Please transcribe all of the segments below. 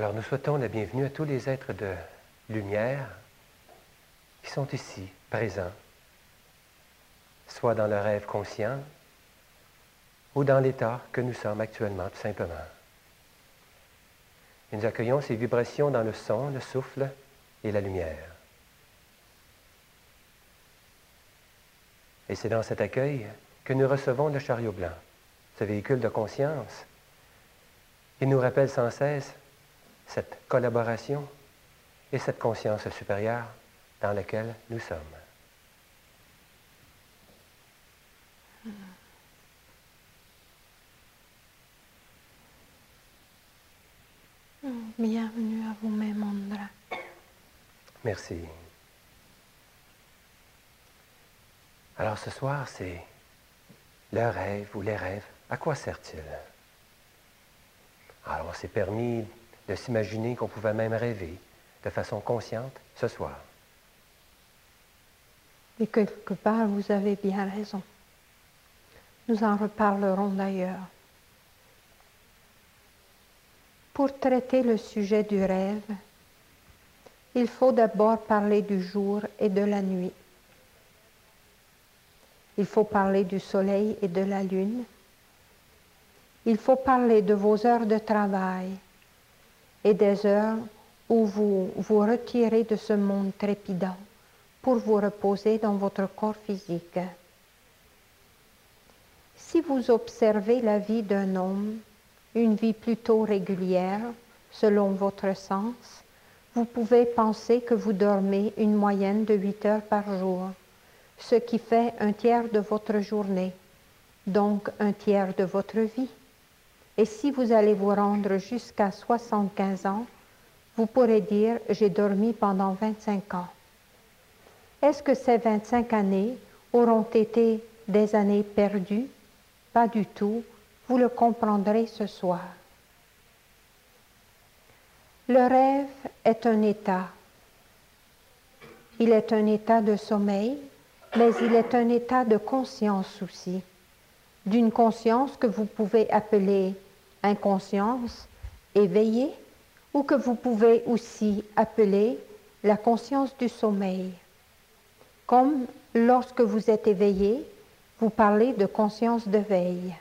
Alors nous souhaitons la bienvenue à tous les êtres de lumière qui sont ici, présents, soit dans le rêve conscient ou dans l'état que nous sommes actuellement, tout simplement. Et nous accueillons ces vibrations dans le son, le souffle et la lumière. Et c'est dans cet accueil que nous recevons le chariot blanc, ce véhicule de conscience qui nous rappelle sans cesse cette collaboration et cette conscience supérieure dans laquelle nous sommes. Bienvenue à vous-même, Andra. Merci. Alors ce soir, c'est le rêve ou les rêves. À quoi sert-il? Alors on s'est permis de s'imaginer qu'on pouvait même rêver de façon consciente ce soir. Et quelque part, vous avez bien raison. Nous en reparlerons d'ailleurs. Pour traiter le sujet du rêve, il faut d'abord parler du jour et de la nuit. Il faut parler du soleil et de la lune. Il faut parler de vos heures de travail et des heures où vous vous retirez de ce monde trépidant pour vous reposer dans votre corps physique. Si vous observez la vie d'un homme, une vie plutôt régulière, selon votre sens, vous pouvez penser que vous dormez une moyenne de 8 heures par jour, ce qui fait un tiers de votre journée, donc un tiers de votre vie. Et si vous allez vous rendre jusqu'à 75 ans, vous pourrez dire « j'ai dormi pendant 25 ans ». Est-ce que ces 25 années auront été des années perdues? Pas du tout, vous le comprendrez ce soir. Le rêve est un état. Il est un état de sommeil, mais il est un état de conscience aussi, d'une conscience que vous pouvez appeler inconscience, éveillée, ou que vous pouvez aussi appeler la conscience du sommeil. Comme lorsque vous êtes éveillé, vous parlez de conscience de veille.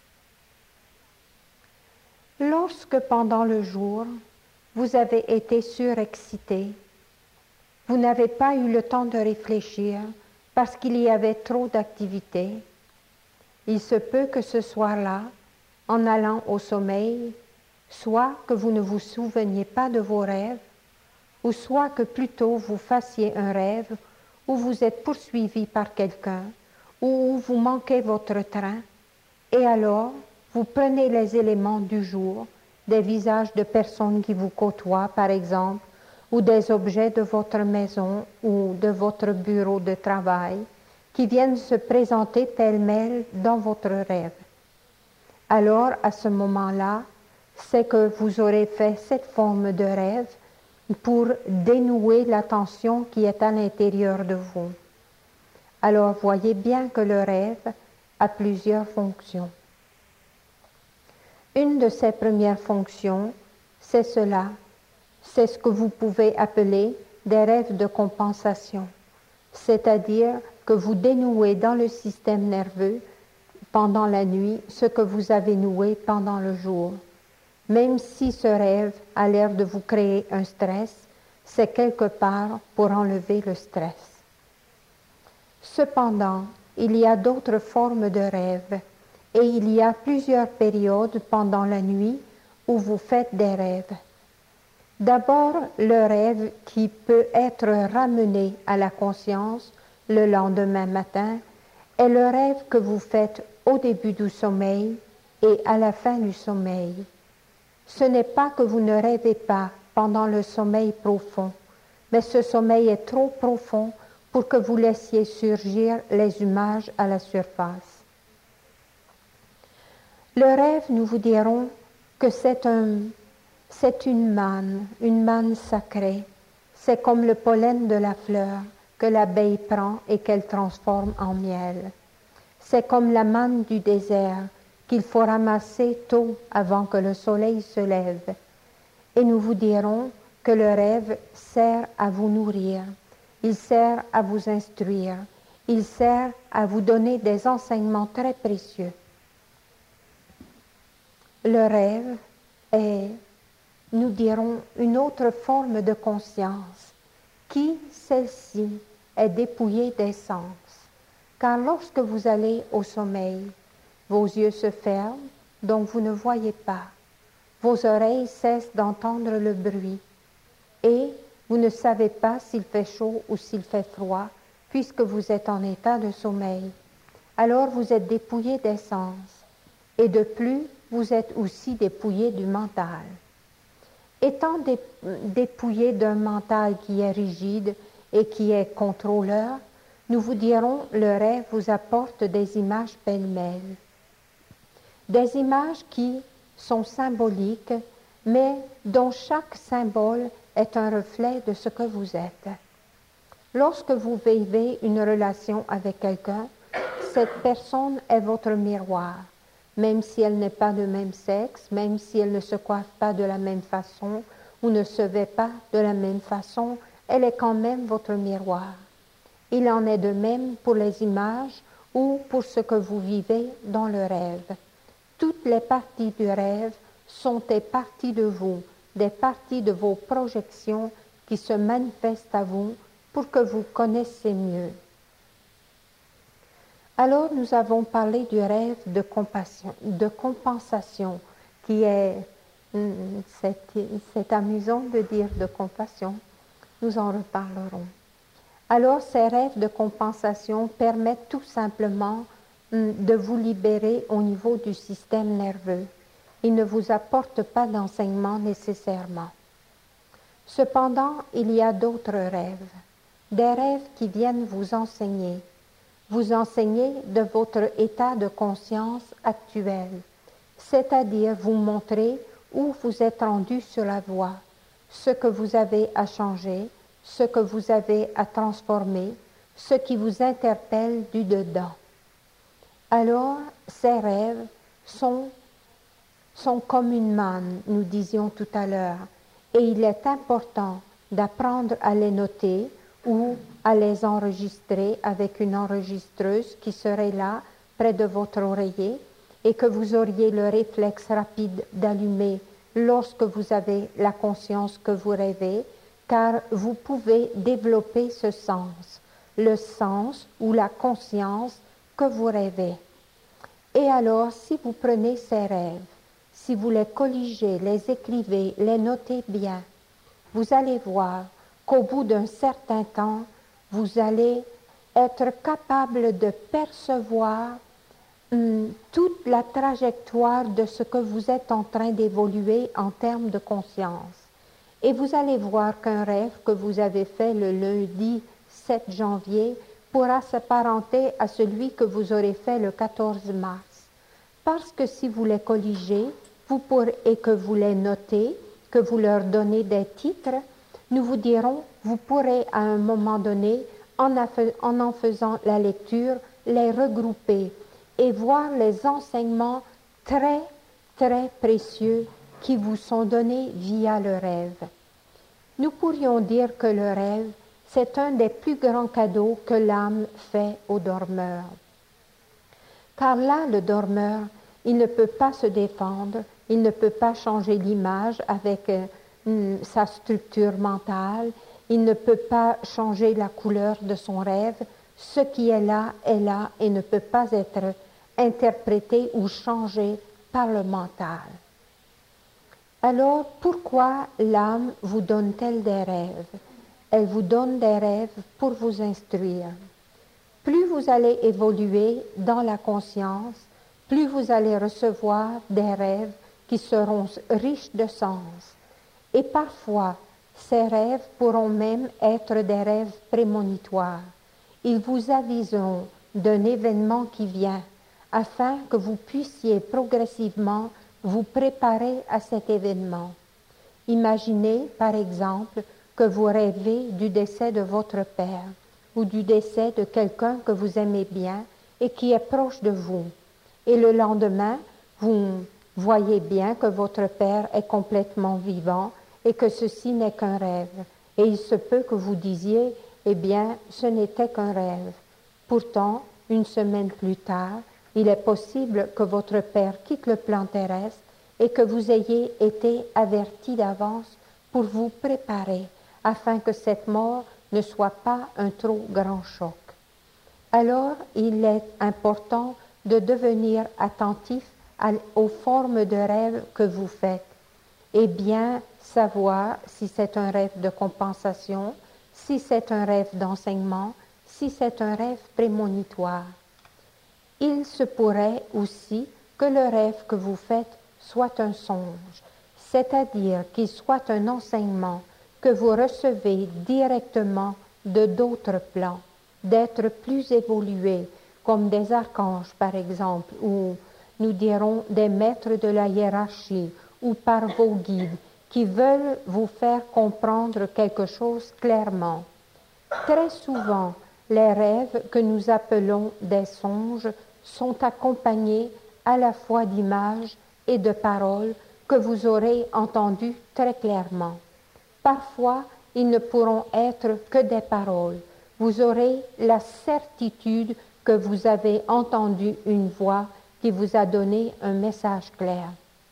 Lorsque pendant le jour, vous avez été surexcité, vous n'avez pas eu le temps de réfléchir parce qu'il y avait trop d'activités, il se peut que ce soir-là, en allant au sommeil, soit que vous ne vous souveniez pas de vos rêves, ou soit que plutôt vous fassiez un rêve où vous êtes poursuivi par quelqu'un, ou où vous manquez votre train, et alors vous prenez les éléments du jour, des visages de personnes qui vous côtoient par exemple, ou des objets de votre maison ou de votre bureau de travail, qui viennent se présenter pêle-mêle dans votre rêve. Alors, à ce moment-là, c'est que vous aurez fait cette forme de rêve pour dénouer la tension qui est à l'intérieur de vous. Alors, voyez bien que le rêve a plusieurs fonctions. Une de ses premières fonctions, c'est cela. C'est ce que vous pouvez appeler des rêves de compensation. C'est-à-dire que vous dénouez dans le système nerveux pendant la nuit ce que vous avez noué pendant le jour. Même si ce rêve a l'air de vous créer un stress, c'est quelque part pour enlever le stress. Cependant, il y a d'autres formes de rêves et il y a plusieurs périodes pendant la nuit où vous faites des rêves. D'abord, le rêve qui peut être ramené à la conscience le lendemain matin est le rêve que vous faites au début du sommeil et à la fin du sommeil. Ce n'est pas que vous ne rêvez pas pendant le sommeil profond, mais ce sommeil est trop profond pour que vous laissiez surgir les images à la surface. Le rêve, nous vous dirons que c'est une manne sacrée. C'est comme le pollen de la fleur que l'abeille prend et qu'elle transforme en miel. C'est comme la manne du désert qu'il faut ramasser tôt avant que le soleil se lève. Et nous vous dirons que le rêve sert à vous nourrir, il sert à vous instruire, il sert à vous donner des enseignements très précieux. Le rêve est, nous dirons, une autre forme de conscience qui, celle-ci, est dépouillée des sens. Car lorsque vous allez au sommeil, vos yeux se ferment, donc vous ne voyez pas. Vos oreilles cessent d'entendre le bruit et vous ne savez pas s'il fait chaud ou s'il fait froid, puisque vous êtes en état de sommeil. Alors vous êtes dépouillé des sens et de plus, vous êtes aussi dépouillé du mental. Étant dépouillé d'un mental qui est rigide et qui est contrôleur, nous vous dirons, le rêve vous apporte des images pêle-mêle. Des images qui sont symboliques, mais dont chaque symbole est un reflet de ce que vous êtes. Lorsque vous vivez une relation avec quelqu'un, cette personne est votre miroir. Même si elle n'est pas de même sexe, même si elle ne se coiffe pas de la même façon ou ne se vêt pas de la même façon, elle est quand même votre miroir. Il en est de même pour les images ou pour ce que vous vivez dans le rêve. Toutes les parties du rêve sont des parties de vous, des parties de vos projections qui se manifestent à vous pour que vous connaissiez mieux. Alors nous avons parlé du rêve de compensation, qui est, c'est amusant de dire de compassion, nous en reparlerons. Alors ces rêves de compensation permettent tout simplement de vous libérer au niveau du système nerveux. Ils ne vous apportent pas d'enseignement nécessairement. Cependant, il y a d'autres rêves, des rêves qui viennent vous enseigner de votre état de conscience actuel, c'est-à-dire vous montrer où vous êtes rendu sur la voie, ce que vous avez à changer, ce que vous avez à transformer, ce qui vous interpelle du dedans. Alors, ces rêves sont comme une manne, nous disions tout à l'heure, et il est important d'apprendre à les noter ou à les enregistrer avec une enregistreuse qui serait là, près de votre oreiller, et que vous auriez le réflexe rapide d'allumer lorsque vous avez la conscience que vous rêvez, car vous pouvez développer ce sens, le sens ou la conscience que vous rêvez. Et alors, si vous prenez ces rêves, si vous les colligez, les écrivez, les notez bien, vous allez voir qu'au bout d'un certain temps, vous allez être capable de percevoir toute la trajectoire de ce que vous êtes en train d'évoluer en termes de conscience. Et vous allez voir qu'un rêve que vous avez fait le lundi 7 janvier pourra s'apparenter à celui que vous aurez fait le 14 mars. Parce que si vous les colligez, et que vous les notez, que vous leur donnez des titres, nous vous dirons, vous pourrez à un moment donné, en faisant la lecture, les regrouper et voir les enseignements très, très précieux qui vous sont donnés via le rêve. Nous pourrions dire que le rêve, c'est un des plus grands cadeaux que l'âme fait au dormeur. Car là, le dormeur, il ne peut pas se défendre, il ne peut pas changer l'image avec sa structure mentale, il ne peut pas changer la couleur de son rêve. Ce qui est là et ne peut pas être interprété ou changé par le mental. Alors, pourquoi l'âme vous donne-t-elle des rêves? Elle vous donne des rêves pour vous instruire. Plus vous allez évoluer dans la conscience, plus vous allez recevoir des rêves qui seront riches de sens. Et parfois, ces rêves pourront même être des rêves prémonitoires. Ils vous aviseront d'un événement qui vient, afin que vous puissiez progressivement vous préparer à cet événement. Imaginez, par exemple, que vous rêvez du décès de votre père ou du décès de quelqu'un que vous aimez bien et qui est proche de vous. Et le lendemain, vous voyez bien que votre père est complètement vivant et que ceci n'est qu'un rêve. Et il se peut que vous disiez, eh bien, ce n'était qu'un rêve. Pourtant, une semaine plus tard, il est possible que votre père quitte le plan terrestre et que vous ayez été averti d'avance pour vous préparer, afin que cette mort ne soit pas un trop grand choc. Alors, il est important de devenir attentif aux formes de rêve que vous faites et bien savoir si c'est un rêve de compensation, si c'est un rêve d'enseignement, si c'est un rêve prémonitoire. Il se pourrait aussi que le rêve que vous faites soit un songe, c'est-à-dire qu'il soit un enseignement que vous recevez directement de d'autres plans, d'êtres plus évolués, comme des archanges par exemple, ou nous dirons des maîtres de la hiérarchie, ou par vos guides, qui veulent vous faire comprendre quelque chose clairement. Très souvent, les rêves que nous appelons des songes sont accompagnés à la fois d'images et de paroles que vous aurez entendues très clairement. Parfois, ils ne pourront être que des paroles. Vous aurez la certitude que vous avez entendu une voix qui vous a donné un message clair.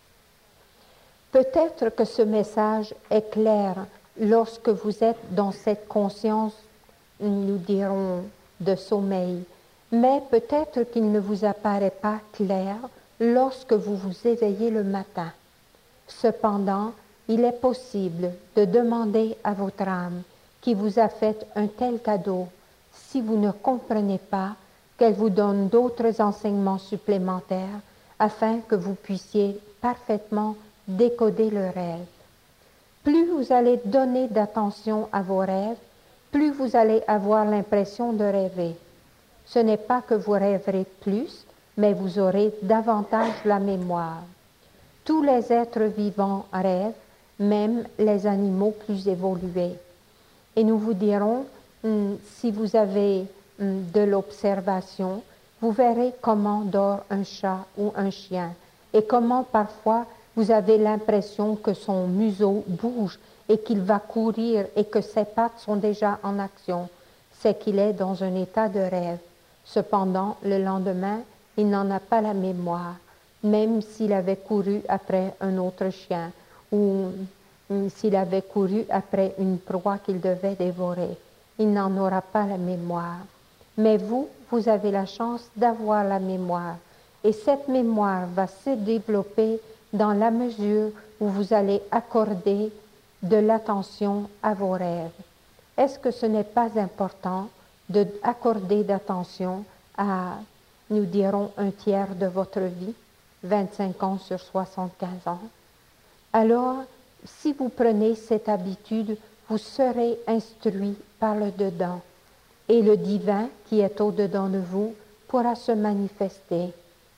Peut-être que ce message est clair lorsque vous êtes dans cette conscience, nous dirons, de sommeil, mais peut-être qu'il ne vous apparaît pas clair lorsque vous vous éveillez le matin. Cependant, il est possible de demander à votre âme qui vous a fait un tel cadeau, si vous ne comprenez pas, qu'elle vous donne d'autres enseignements supplémentaires afin que vous puissiez parfaitement décoder le rêve. Plus vous allez donner d'attention à vos rêves, plus vous allez avoir l'impression de rêver. Ce n'est pas que vous rêverez plus, mais vous aurez davantage la mémoire. Tous les êtres vivants rêvent, même les animaux plus évolués. Et nous vous dirons, si vous avez de l'observation, vous verrez comment dort un chat ou un chien et comment parfois vous avez l'impression que son museau bouge et qu'il va courir et que ses pattes sont déjà en action. C'est qu'il est dans un état de rêve. Cependant, le lendemain, il n'en a pas la mémoire, même s'il avait couru après un autre chien ou s'il avait couru après une proie qu'il devait dévorer. Il n'en aura pas la mémoire. Mais vous avez la chance d'avoir la mémoire. Et cette mémoire va se développer dans la mesure où vous allez accorder de l'attention à vos rêves. Est-ce que ce n'est pas important d'accorder d'attention à, nous dirons, un tiers de votre vie, 25 ans sur 75 ans? Alors, si vous prenez cette habitude, vous serez instruit par le dedans, et le divin qui est au-dedans de vous pourra se manifester.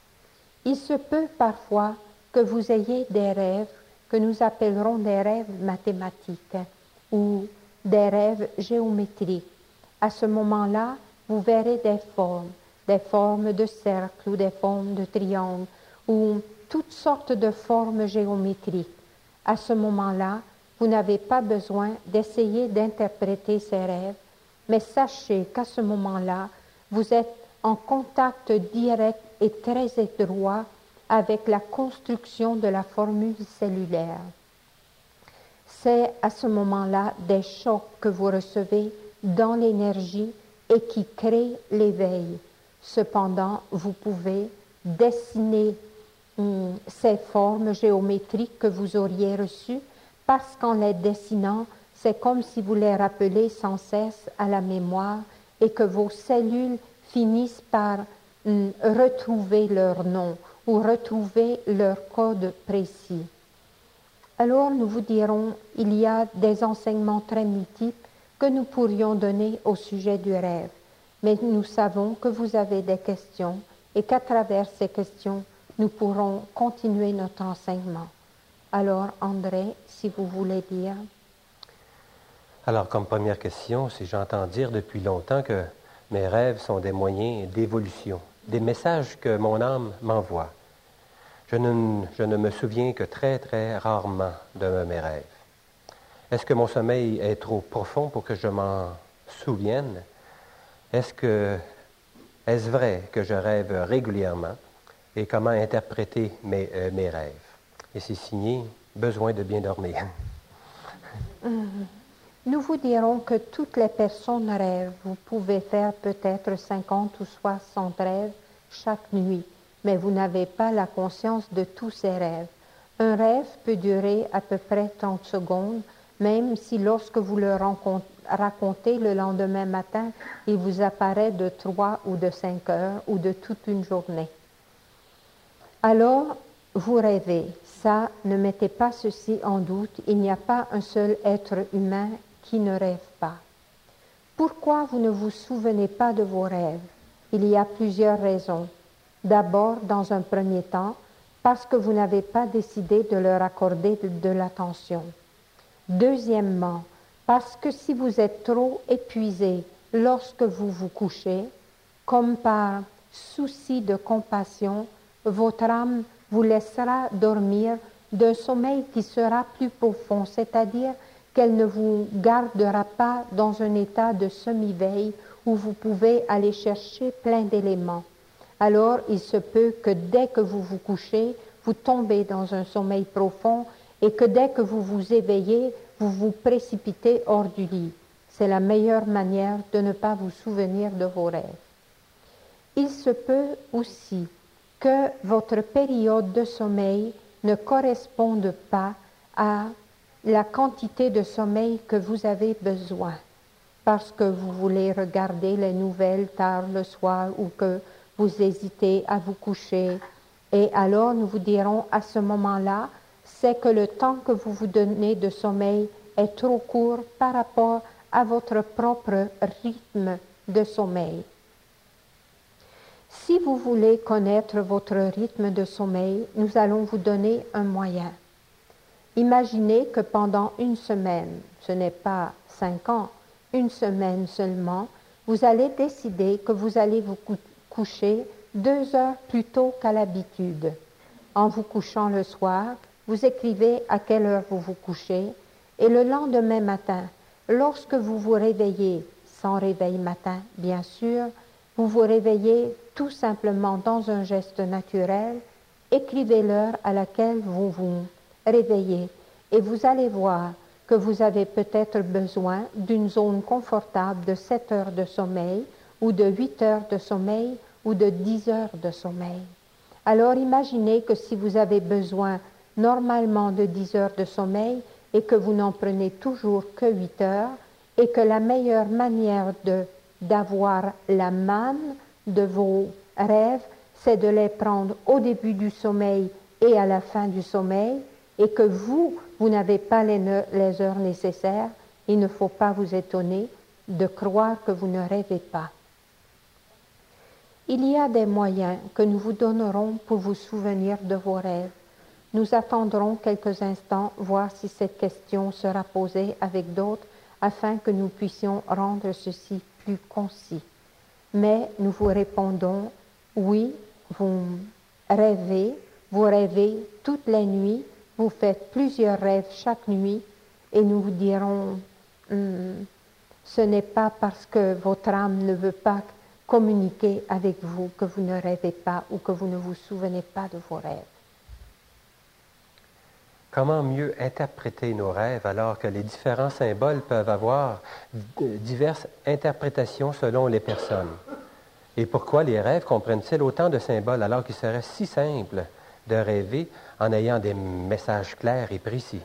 Il se peut parfois que vous ayez des rêves que nous appellerons des rêves mathématiques ou des rêves géométriques. À ce moment-là, vous verrez des formes de cercle ou des formes de triangle ou toutes sortes de formes géométriques. À ce moment-là, vous n'avez pas besoin d'essayer d'interpréter ces rêves, mais sachez qu'à ce moment-là, vous êtes en contact direct et très étroit avec la construction de la formule cellulaire. C'est à ce moment-là des chocs que vous recevez dans l'énergie et qui créent l'éveil. Cependant, vous pouvez dessiner ces formes géométriques que vous auriez reçues parce qu'en les dessinant, c'est comme si vous les rappelez sans cesse à la mémoire et que vos cellules finissent par retrouver leur nom ou retrouver leur code précis. Alors nous vous dirons, il y a des enseignements très multiples que nous pourrions donner au sujet du rêve, mais nous savons que vous avez des questions et qu'à travers ces questions, nous pourrons continuer notre enseignement. Alors André, si vous voulez dire. Alors, comme première question, si j'entends dire depuis longtemps que mes rêves sont des moyens d'évolution, des messages que mon âme m'envoie. Je ne me souviens que très, très rarement de mes rêves. Est-ce que mon sommeil est trop profond pour que je m'en souvienne? Est-ce vrai que je rêve régulièrement? Et comment interpréter mes rêves? Et c'est signé « Besoin de bien dormir ». Nous vous dirons que toutes les personnes rêvent. Vous pouvez faire peut-être 50 ou 60 rêves chaque nuit, mais vous n'avez pas la conscience de tous ces rêves. Un rêve peut durer à peu près 30 secondes, même si lorsque vous le racontez le lendemain matin, il vous apparaît de 3 ou de 5 heures ou de toute une journée. Alors, vous rêvez. Ça, ne mettez pas ceci en doute. Il n'y a pas un seul être humain qui ne rêve pas. Pourquoi vous ne vous souvenez pas de vos rêves? Il y a plusieurs raisons. D'abord, dans un premier temps, parce que vous n'avez pas décidé de leur accorder de l'attention. Deuxièmement, parce que si vous êtes trop épuisé lorsque vous vous couchez, comme par souci de compassion, votre âme vous laissera dormir d'un sommeil qui sera plus profond, c'est-à-dire qu'elle ne vous gardera pas dans un état de semi-veille où vous pouvez aller chercher plein d'éléments. Alors, il se peut que dès que vous vous couchez, vous tombez dans un sommeil profond et que dès que vous vous éveillez, vous vous précipitez hors du lit. C'est la meilleure manière de ne pas vous souvenir de vos rêves. Il se peut aussi que votre période de sommeil ne corresponde pas à la quantité de sommeil que vous avez besoin, parce que vous voulez regarder les nouvelles tard le soir ou que vous hésitez à vous coucher. Et alors nous vous dirons à ce moment-là, c'est que le temps que vous vous donnez de sommeil est trop court par rapport à votre propre rythme de sommeil. Si vous voulez connaître votre rythme de sommeil, nous allons vous donner un moyen. Imaginez que pendant une semaine, ce n'est pas 5 ans, une semaine seulement, vous allez décider que vous allez vous coucher 2 heures plus tôt qu'à l'habitude. En vous couchant le soir, vous écrivez à quelle heure vous vous couchez et le lendemain matin, lorsque vous vous réveillez, sans réveil matin bien sûr, vous vous réveillez tout simplement dans un geste naturel, écrivez l'heure à laquelle vous vous réveillez et vous allez voir que vous avez peut-être besoin d'une zone confortable de 7 heures de sommeil ou de 8 heures de sommeil ou de 10 heures de sommeil. Alors imaginez que si vous avez besoin normalement de 10 heures de sommeil et que vous n'en prenez toujours que 8 heures et que la meilleure manière d'avoir la manne de vos rêves, c'est de les prendre au début du sommeil et à la fin du sommeil et que vous n'avez pas les heures nécessaires, il ne faut pas vous étonner de croire que vous ne rêvez pas. Il y a des moyens que nous vous donnerons pour vous souvenir de vos rêves. Nous attendrons quelques instants, voir si cette question sera posée avec d'autres, afin que nous puissions rendre ceci plus concis. Mais nous vous répondons, oui, vous rêvez toutes les nuits, vous faites plusieurs rêves chaque nuit, et nous vous dirons, ce n'est pas parce que votre âme ne veut pas communiquer avec vous que vous ne rêvez pas ou que vous ne vous souvenez pas de vos rêves. Comment mieux interpréter nos rêves alors que les différents symboles peuvent avoir diverses interprétations selon les personnes? Et pourquoi les rêves comprennent-ils autant de symboles alors qu'il serait si simple de rêver en ayant des messages clairs et précis?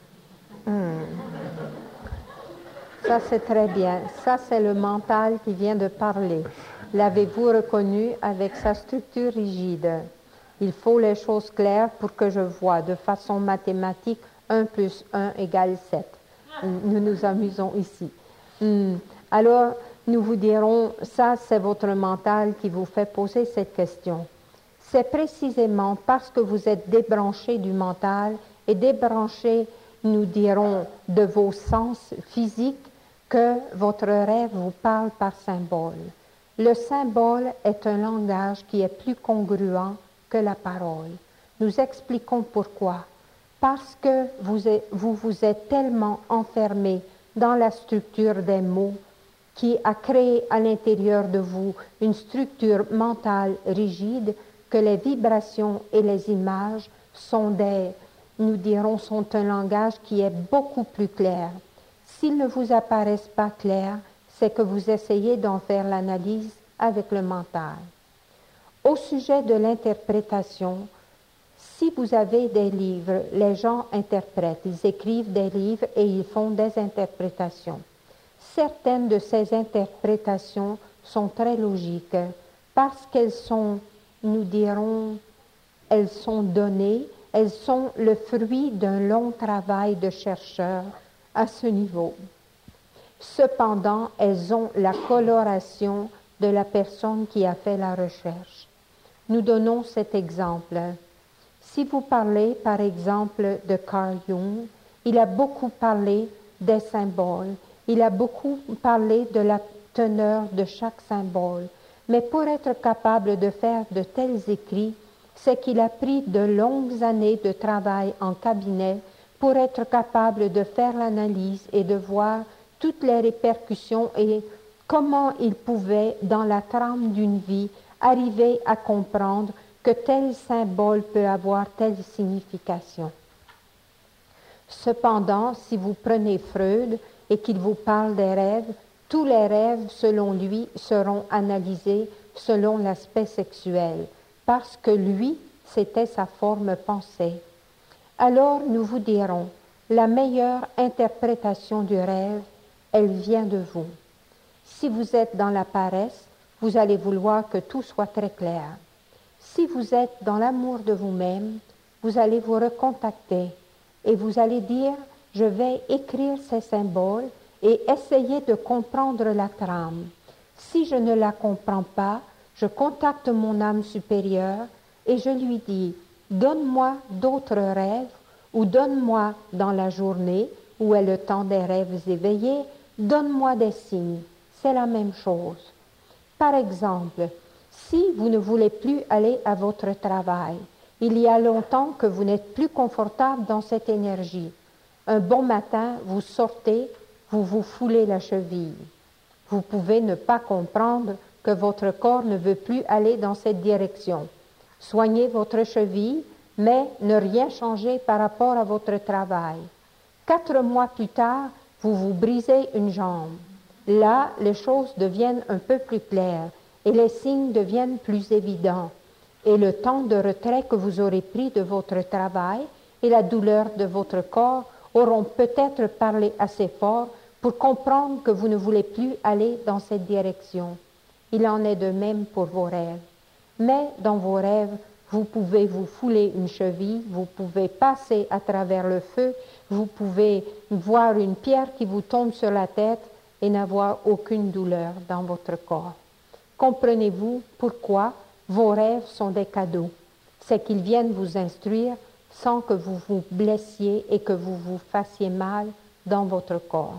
Ça, c'est très bien. Ça, c'est le mental qui vient de parler. L'avez-vous reconnu avec sa structure rigide? Il faut les choses claires pour que je vois de façon mathématique 1 plus 1 égale 7. Nous nous amusons ici. Alors, nous vous dirons, ça, c'est votre mental qui vous fait poser cette question. C'est précisément parce que vous êtes débranché du mental et débranché, nous dirons, de vos sens physiques que votre rêve vous parle par symbole. Le symbole est un langage qui est plus congruent que la parole. Nous expliquons pourquoi. parce que vous êtes tellement enfermé dans la structure des mots qui a créé à l'intérieur de vous une structure mentale rigide que les vibrations et les images sont sont un langage qui est beaucoup plus clair. S'ils ne vous apparaissent pas clairs, c'est que vous essayez d'en faire l'analyse avec le mental. Au sujet de l'interprétation, si vous avez des livres, les gens interprètent, ils écrivent des livres et ils font des interprétations. Certaines de ces interprétations sont très logiques parce qu'elles sont, elles sont données, elles sont le fruit d'un long travail de chercheurs à ce niveau. Cependant, elles ont la coloration de la personne qui a fait la recherche. Nous donnons cet exemple. Si vous parlez, par exemple, de Carl Jung, il a beaucoup parlé des symboles, il a beaucoup parlé de la teneur de chaque symbole. Mais pour être capable de faire de tels écrits, c'est qu'il a pris de longues années de travail en cabinet pour être capable de faire l'analyse et de voir toutes les répercussions et comment il pouvait, dans la trame d'une vie, arriver à comprendre que tel symbole peut avoir telle signification. Cependant, si vous prenez Freud et qu'il vous parle des rêves, tous les rêves, selon lui, seront analysés selon l'aspect sexuel, parce que lui, c'était sa forme pensée. Alors, nous vous dirons, la meilleure interprétation du rêve, elle vient de vous. Si vous êtes dans la paresse, vous allez vouloir que tout soit très clair. Si vous êtes dans l'amour de vous-même, vous allez vous recontacter et vous allez dire, je vais écrire ces symboles et essayer de comprendre la trame. Si je ne la comprends pas, je contacte mon âme supérieure et je lui dis, donne-moi d'autres rêves ou donne-moi dans la journée, où est le temps des rêves éveillés, donne-moi des signes. C'est la même chose. Par exemple, si vous ne voulez plus aller à votre travail, il y a longtemps que vous n'êtes plus confortable dans cette énergie. Un bon matin, vous sortez, vous vous foulez la cheville. Vous pouvez ne pas comprendre que votre corps ne veut plus aller dans cette direction. Soignez votre cheville, mais ne rien changer par rapport à votre travail. 4 mois plus tard, vous vous brisez une jambe. Là, les choses deviennent un peu plus claires et les signes deviennent plus évidents. Et le temps de retrait que vous aurez pris de votre travail et la douleur de votre corps auront peut-être parlé assez fort pour comprendre que vous ne voulez plus aller dans cette direction. Il en est de même pour vos rêves. Mais dans vos rêves, vous pouvez vous fouler une cheville, vous pouvez passer à travers le feu, vous pouvez voir une pierre qui vous tombe sur la tête et n'avoir aucune douleur dans votre corps. Comprenez-vous pourquoi vos rêves sont des cadeaux? C'est qu'ils viennent vous instruire sans que vous vous blessiez et que vous vous fassiez mal dans votre corps.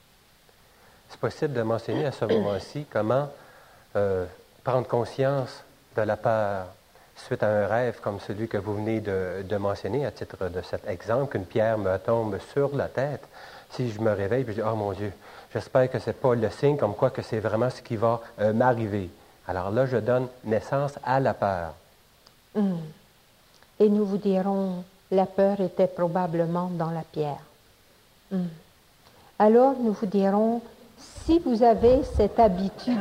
C'est possible de mentionner à ce moment-ci comment prendre conscience de la peur suite à un rêve comme celui que vous venez de mentionner à titre de cet exemple, qu'une pierre me tombe sur la tête. Si je me réveille et je dis « Oh mon Dieu, j'espère que ce n'est pas le signe comme quoi que c'est vraiment ce qui va m'arriver. » Alors là, je donne naissance à la peur. Et nous vous dirons, la peur était probablement dans la pierre. Alors nous vous dirons, si vous avez cette habitude,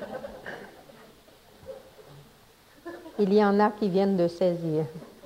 il y en a qui viennent de saisir.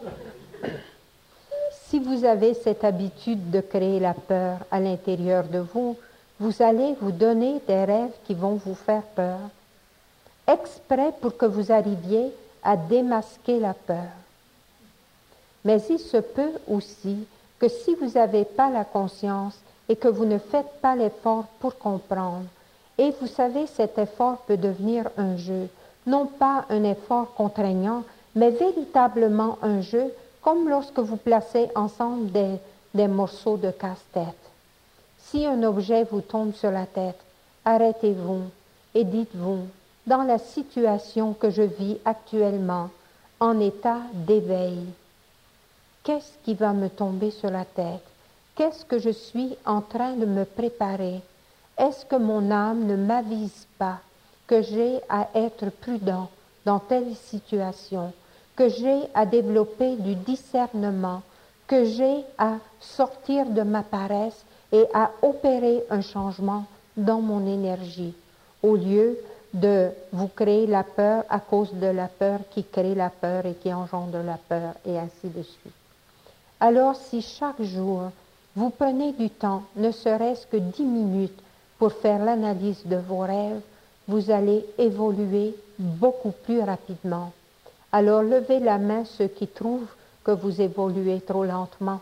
Si vous avez cette habitude de créer la peur à l'intérieur de vous, vous allez vous donner des rêves qui vont vous faire peur, exprès pour que vous arriviez à démasquer la peur. Mais il se peut aussi que si vous n'avez pas la conscience et que vous ne faites pas l'effort pour comprendre, et vous savez, cet effort peut devenir un jeu, non pas un effort contraignant, mais véritablement un jeu, comme lorsque vous placez ensemble des morceaux de casse-tête. Si un objet vous tombe sur la tête, arrêtez-vous et dites-vous, dans la situation que je vis actuellement, en état d'éveil, Qu'est-ce qui va me tomber sur la tête? Qu'est-ce que je suis en train de me préparer? Est-ce que mon âme ne m'avise pas que j'ai à être prudent dans telle situation, que j'ai à développer du discernement, que j'ai à sortir de ma paresse et à opérer un changement dans mon énergie, au lieu de vous créer la peur à cause de la peur qui crée la peur et qui engendre la peur, et ainsi de suite. Alors, si chaque jour, vous prenez du temps, ne serait-ce que 10 minutes, pour faire l'analyse de vos rêves, vous allez évoluer beaucoup plus rapidement. Alors, levez la main ceux qui trouvent que vous évoluez trop lentement.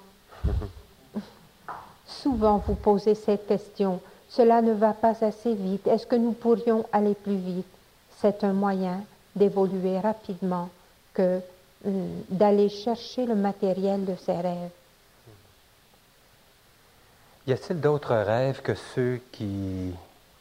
Souvent, vous posez cette question, cela ne va pas assez vite, est-ce que nous pourrions aller plus vite? C'est un moyen d'évoluer rapidement que d'aller chercher le matériel de ses rêves. Y a-t-il d'autres rêves que ceux qui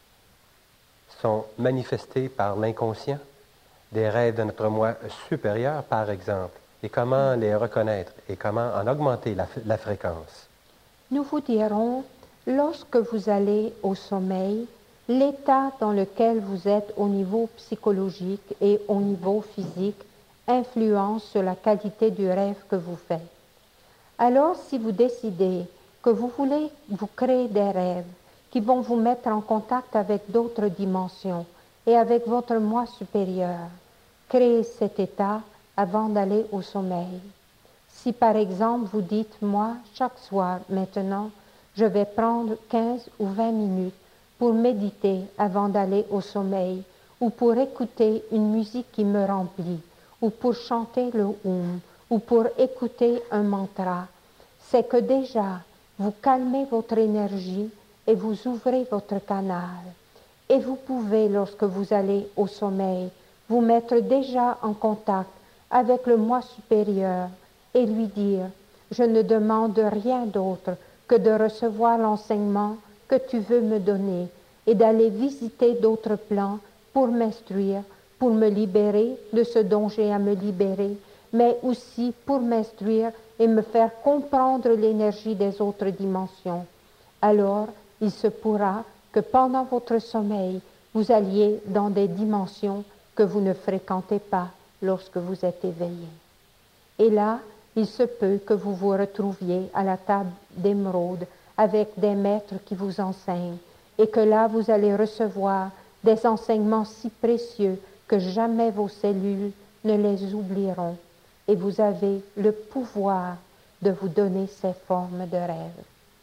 sont manifestés par l'inconscient? Des rêves de notre moi supérieur, par exemple. Et comment les reconnaître? Et comment en augmenter la fréquence? Nous vous dirons, lorsque vous allez au sommeil, l'état dans lequel vous êtes au niveau psychologique et au niveau physique influence sur la qualité du rêve que vous faites. Alors, si vous décidez que vous voulez vous créer des rêves qui vont vous mettre en contact avec d'autres dimensions et avec votre moi supérieur, créez cet état avant d'aller au sommeil. Si par exemple vous dites, moi, chaque soir, maintenant, je vais prendre 15 ou 20 minutes pour méditer avant d'aller au sommeil, ou pour écouter une musique qui me remplit, ou pour chanter le Om, ou pour écouter un mantra, c'est que déjà, vous calmez votre énergie et vous ouvrez votre canal. Et vous pouvez, lorsque vous allez au sommeil, vous mettre déjà en contact avec le moi supérieur et lui dire, je ne demande rien d'autre que de recevoir l'enseignement que tu veux me donner et d'aller visiter d'autres plans pour m'instruire, pour me libérer de ce dont j'ai à me libérer, mais aussi pour m'instruire et me faire comprendre l'énergie des autres dimensions. Alors, il se pourra que pendant votre sommeil, vous alliez dans des dimensions que vous ne fréquentez pas lorsque vous êtes éveillé. Et là, il se peut que vous vous retrouviez à la table d'émeraude avec des maîtres qui vous enseignent et que là, vous allez recevoir des enseignements si précieux que jamais vos cellules ne les oublieront. Et vous avez le pouvoir de vous donner ces formes de rêve.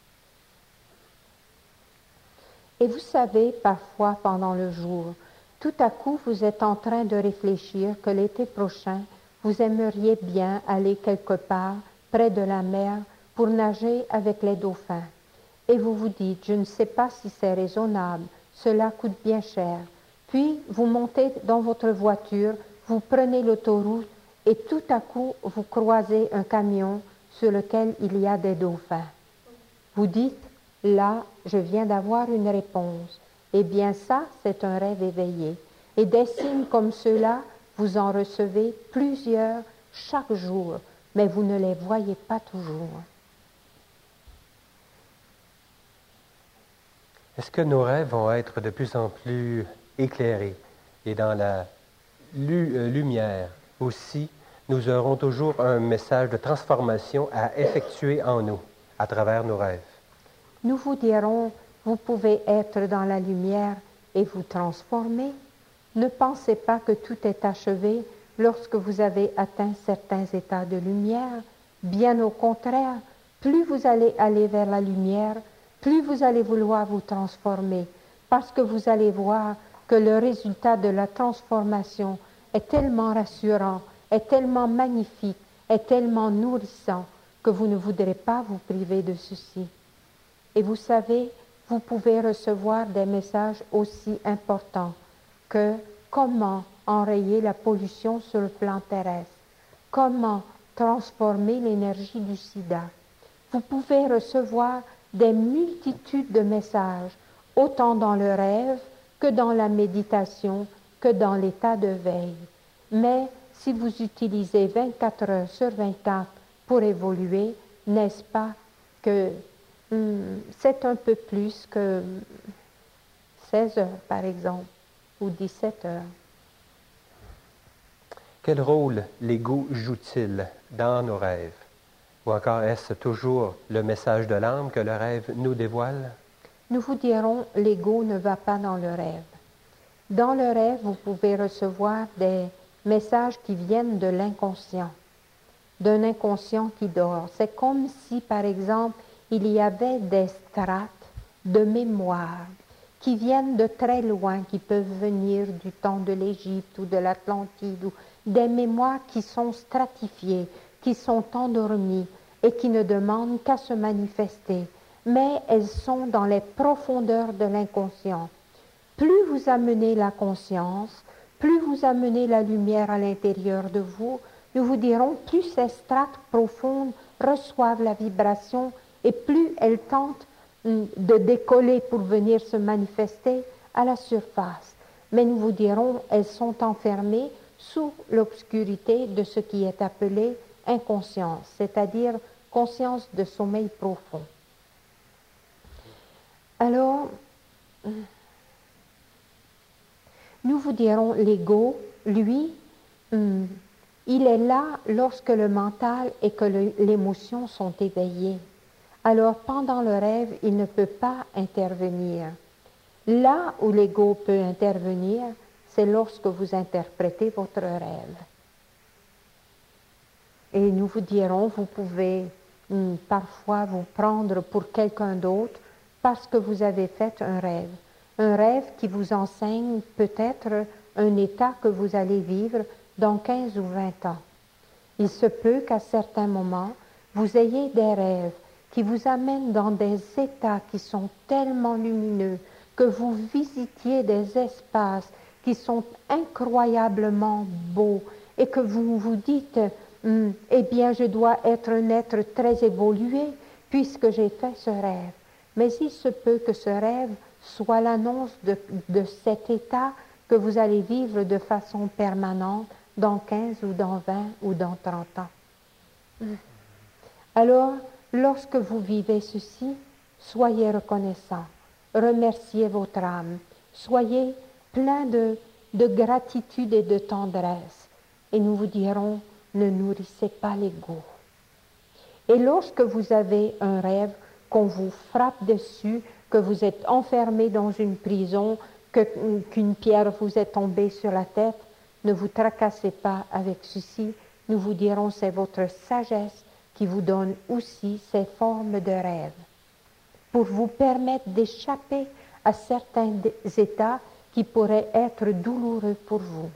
Et vous savez, parfois pendant le jour, tout à coup, vous êtes en train de réfléchir que l'été prochain, vous aimeriez bien aller quelque part près de la mer pour nager avec les dauphins. Et vous vous dites, je ne sais pas si c'est raisonnable, cela coûte bien cher. Puis, vous montez dans votre voiture, vous prenez l'autoroute et tout à coup, vous croisez un camion sur lequel il y a des dauphins. Vous dites, là, je viens d'avoir une réponse. Eh bien ça, c'est un rêve éveillé. Et des signes comme ceux-là, vous en recevez plusieurs chaque jour, mais vous ne les voyez pas toujours. Est-ce que nos rêves vont être de plus en plus éclairés et dans la lumière aussi? Nous aurons toujours un message de transformation à effectuer en nous à travers nos rêves. Nous vous dirons, vous pouvez être dans la lumière et vous transformer. Ne pensez pas que tout est achevé lorsque vous avez atteint certains états de lumière. Bien au contraire, plus vous allez aller vers la lumière, plus vous allez vouloir vous transformer, parce que vous allez voir que le résultat de la transformation est tellement rassurant, est tellement magnifique, est tellement nourrissant que vous ne voudrez pas vous priver de ceci. Et vous savez, vous pouvez recevoir des messages aussi importants que comment enrayer la pollution sur le plan terrestre, comment transformer l'énergie du sida. Vous pouvez recevoir des multitudes de messages, autant dans le rêve que dans la méditation, que dans l'état de veille. Mais si vous utilisez 24 heures sur 24 pour évoluer, n'est-ce pas que c'est un peu plus que 16 heures, par exemple, ou 17 heures. Quel rôle l'ego joue-t-il dans nos rêves? Ou encore, est-ce toujours le message de l'âme que le rêve nous dévoile? Nous vous dirons, l'ego ne va pas dans le rêve. Dans le rêve, vous pouvez recevoir des messages qui viennent de l'inconscient, d'un inconscient qui dort. C'est comme si, par exemple, il y avait des strates de mémoire qui viennent de très loin, qui peuvent venir du temps de l'Égypte ou de l'Atlantide, ou des mémoires qui sont stratifiées, qui sont endormies et qui ne demandent qu'à se manifester. Mais elles sont dans les profondeurs de l'inconscient. Plus vous amenez la conscience, plus vous amenez la lumière à l'intérieur de vous, nous vous dirons, plus ces strates profondes reçoivent la vibration et plus elles tentent de décoller pour venir se manifester à la surface. Mais nous vous dirons, elles sont enfermées sous l'obscurité de ce qui est appelé inconscience, c'est-à-dire conscience de sommeil profond. Alors, nous vous dirons, l'ego, lui, il est là lorsque le mental et que l'émotion sont éveillés. Alors, pendant le rêve, il ne peut pas intervenir. Là où l'ego peut intervenir, c'est lorsque vous interprétez votre rêve. Et nous vous dirons, vous pouvez parfois vous prendre pour quelqu'un d'autre parce que vous avez fait un rêve. Un rêve qui vous enseigne peut-être un état que vous allez vivre dans 15 ou 20 ans. Il se peut qu'à certains moments, vous ayez des rêves qui vous amènent dans des états qui sont tellement lumineux, que vous visitiez des espaces qui sont incroyablement beaux et que vous vous dites, eh bien, je dois être un être très évolué puisque j'ai fait ce rêve. Mais il se peut que ce rêve soit l'annonce de cet état que vous allez vivre de façon permanente dans 15 ou dans 20 ou dans 30 ans. Alors, lorsque vous vivez ceci, soyez reconnaissant, remerciez votre âme, soyez plein de gratitude et de tendresse. Et nous vous dirons, ne nourrissez pas l'ego. Et lorsque vous avez un rêve, qu'on vous frappe dessus, que vous êtes enfermé dans une prison, qu'une pierre vous est tombée sur la tête, ne vous tracassez pas avec ceci. Nous vous dirons, c'est votre sagesse qui vous donne aussi ces formes de rêve pour vous permettre d'échapper à certains états qui pourraient être douloureux pour vous.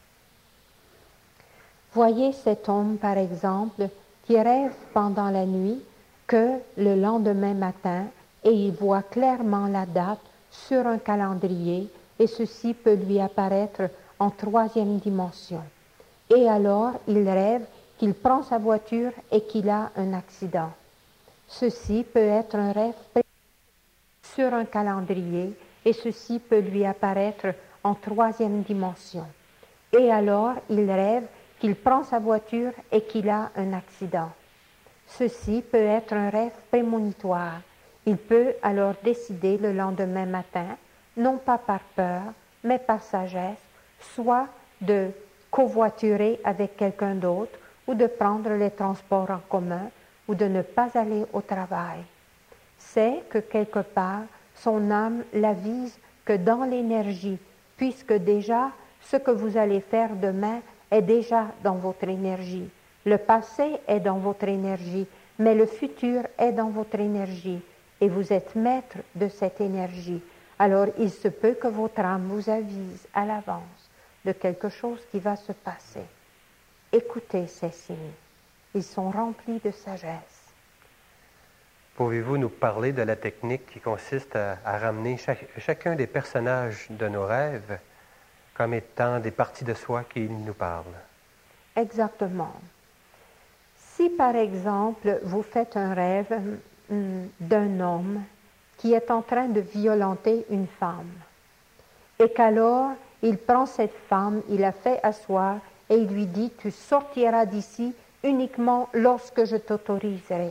Voyez cet homme, par exemple, qui rêve pendant la nuit que le lendemain matin, et il voit clairement la date sur un calendrier, et ceci peut lui apparaître en 3e dimension. Et alors, il rêve qu'il prend sa voiture et qu'il a un accident. Ceci peut être un rêve sur un calendrier, et ceci peut lui apparaître en 3e dimension. Et alors, il rêve qu'il prend sa voiture et qu'il a un accident. Ceci peut être un rêve prémonitoire. Il peut alors décider le lendemain matin, non pas par peur, mais par sagesse, soit de covoiturer avec quelqu'un d'autre, ou de prendre les transports en commun, ou de ne pas aller au travail. C'est que quelque part, son âme l'avise que dans l'énergie, puisque déjà, ce que vous allez faire demain est déjà dans votre énergie. Le passé est dans votre énergie, mais le futur est dans votre énergie. Et vous êtes maître de cette énergie. Alors, il se peut que votre âme vous avise à l'avance de quelque chose qui va se passer. Écoutez ces signes. Ils sont remplis de sagesse. Pouvez-vous nous parler de la technique qui consiste à ramener chacun des personnages de nos rêves comme étant des parties de soi qui nous parlent? Exactement. Si, par exemple, vous faites un rêve d'un homme qui est en train de violenter une femme, et qu'alors il prend cette femme, il la fait asseoir, et il lui dit, tu sortiras d'ici uniquement lorsque je t'autoriserai.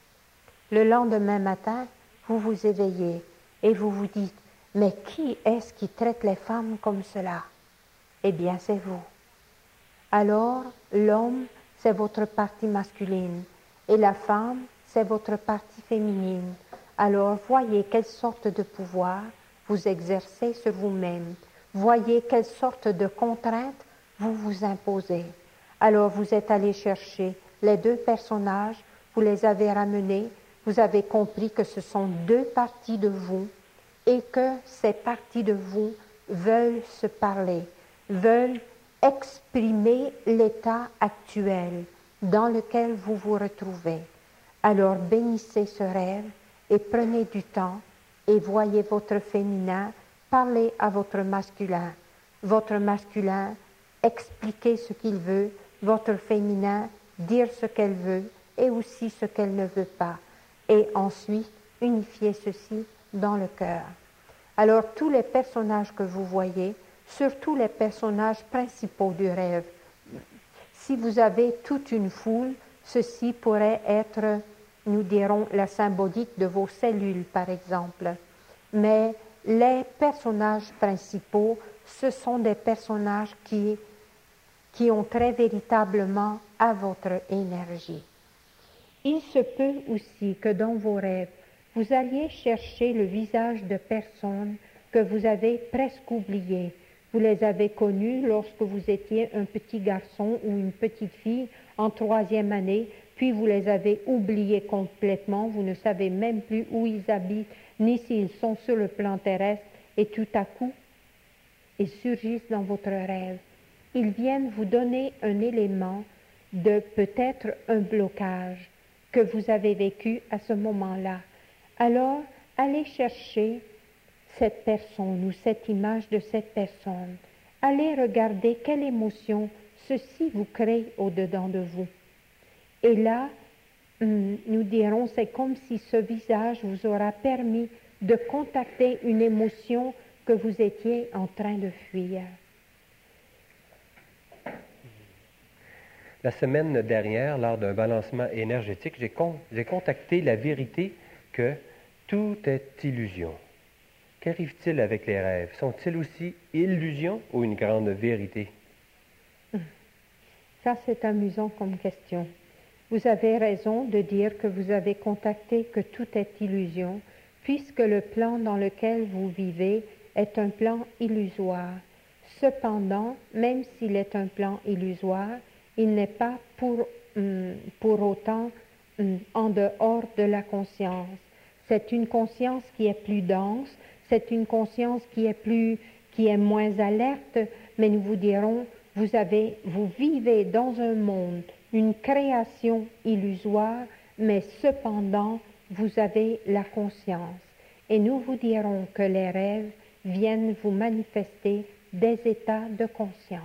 Le lendemain matin, vous vous éveillez et vous vous dites, mais qui est-ce qui traite les femmes comme cela? Eh bien, c'est vous. Alors, l'homme, c'est votre partie masculine et la femme, c'est votre partie féminine. Alors, voyez quelle sorte de pouvoir vous exercez sur vous-même. Voyez quelle sorte de contraintes vous vous imposez. Alors, vous êtes allé chercher les deux personnages, vous les avez ramenés, vous avez compris que ce sont deux parties de vous et que ces parties de vous veulent se parler, veulent exprimer l'état actuel dans lequel vous vous retrouvez. Alors bénissez ce rêve et prenez du temps et voyez votre féminin parler à votre masculin. Votre masculin expliquer ce qu'il veut, votre féminin dire ce qu'elle veut et aussi ce qu'elle ne veut pas. Et ensuite, unifier ceci dans le cœur. Alors, tous les personnages que vous voyez, surtout les personnages principaux du rêve, si vous avez toute une foule, ceci pourrait être, nous dirons, la symbolique de vos cellules, par exemple. Mais les personnages principaux, ce sont des personnages qui ont très véritablement à votre énergie. Il se peut aussi que dans vos rêves, vous alliez chercher le visage de personnes que vous avez presque oubliées. Vous les avez connues lorsque vous étiez un petit garçon ou une petite fille en 3e année, puis vous les avez oubliés complètement, vous ne savez même plus où ils habitent, ni s'ils sont sur le plan terrestre, et tout à coup, ils surgissent dans votre rêve. Ils viennent vous donner un élément de peut-être un blocage que vous avez vécu à ce moment-là. Alors, allez chercher cette personne ou cette image de cette personne. Allez regarder quelle émotion ceci vous crée au-dedans de vous. Et là, nous dirons, c'est comme si ce visage vous aura permis de contacter une émotion que vous étiez en train de fuir. La semaine dernière, lors d'un balancement énergétique, j'ai contacté la vérité que tout est illusion. Qu'arrive-t-il avec les rêves? Sont-ils aussi illusions ou une grande vérité? Ça, c'est amusant comme question. Vous avez raison de dire que vous avez contacté que tout est illusion, puisque le plan dans lequel vous vivez est un plan illusoire. Cependant, même s'il est un plan illusoire, il n'est pas pour autant en dehors de la conscience. C'est une conscience qui est plus dense, c'est une conscience qui est moins alerte, mais nous vous dirons, vous vivez dans un monde, une création illusoire, mais cependant, vous avez la conscience. Et nous vous dirons que les rêves viennent vous manifester des états de conscience.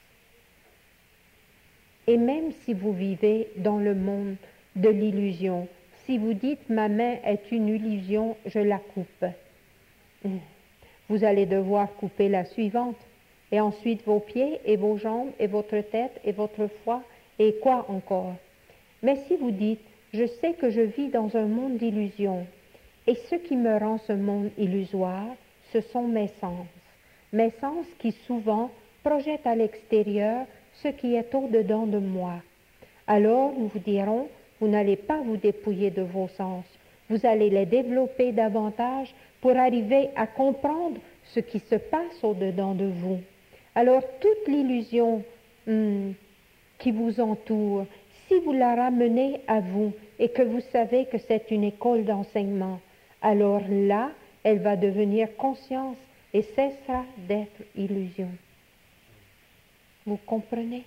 Et même si vous vivez dans le monde de l'illusion, si vous dites « ma main est une illusion, je la coupe », vous allez devoir couper la suivante, et ensuite vos pieds et vos jambes et votre tête et votre foie et quoi encore. Mais si vous dites « je sais que je vis dans un monde d'illusion, et ce qui me rend ce monde illusoire, ce sont mes sens qui souvent projettent à l'extérieur ce qui est au-dedans de moi. » Alors nous vous dirons, vous n'allez pas vous dépouiller de vos sens, vous allez les développer davantage pour arriver à comprendre ce qui se passe au-dedans de vous. Alors toute l'illusion qui vous entoure, si vous la ramenez à vous et que vous savez que c'est une école d'enseignement, alors là, elle va devenir conscience et cessera d'être illusion. Vous comprenez?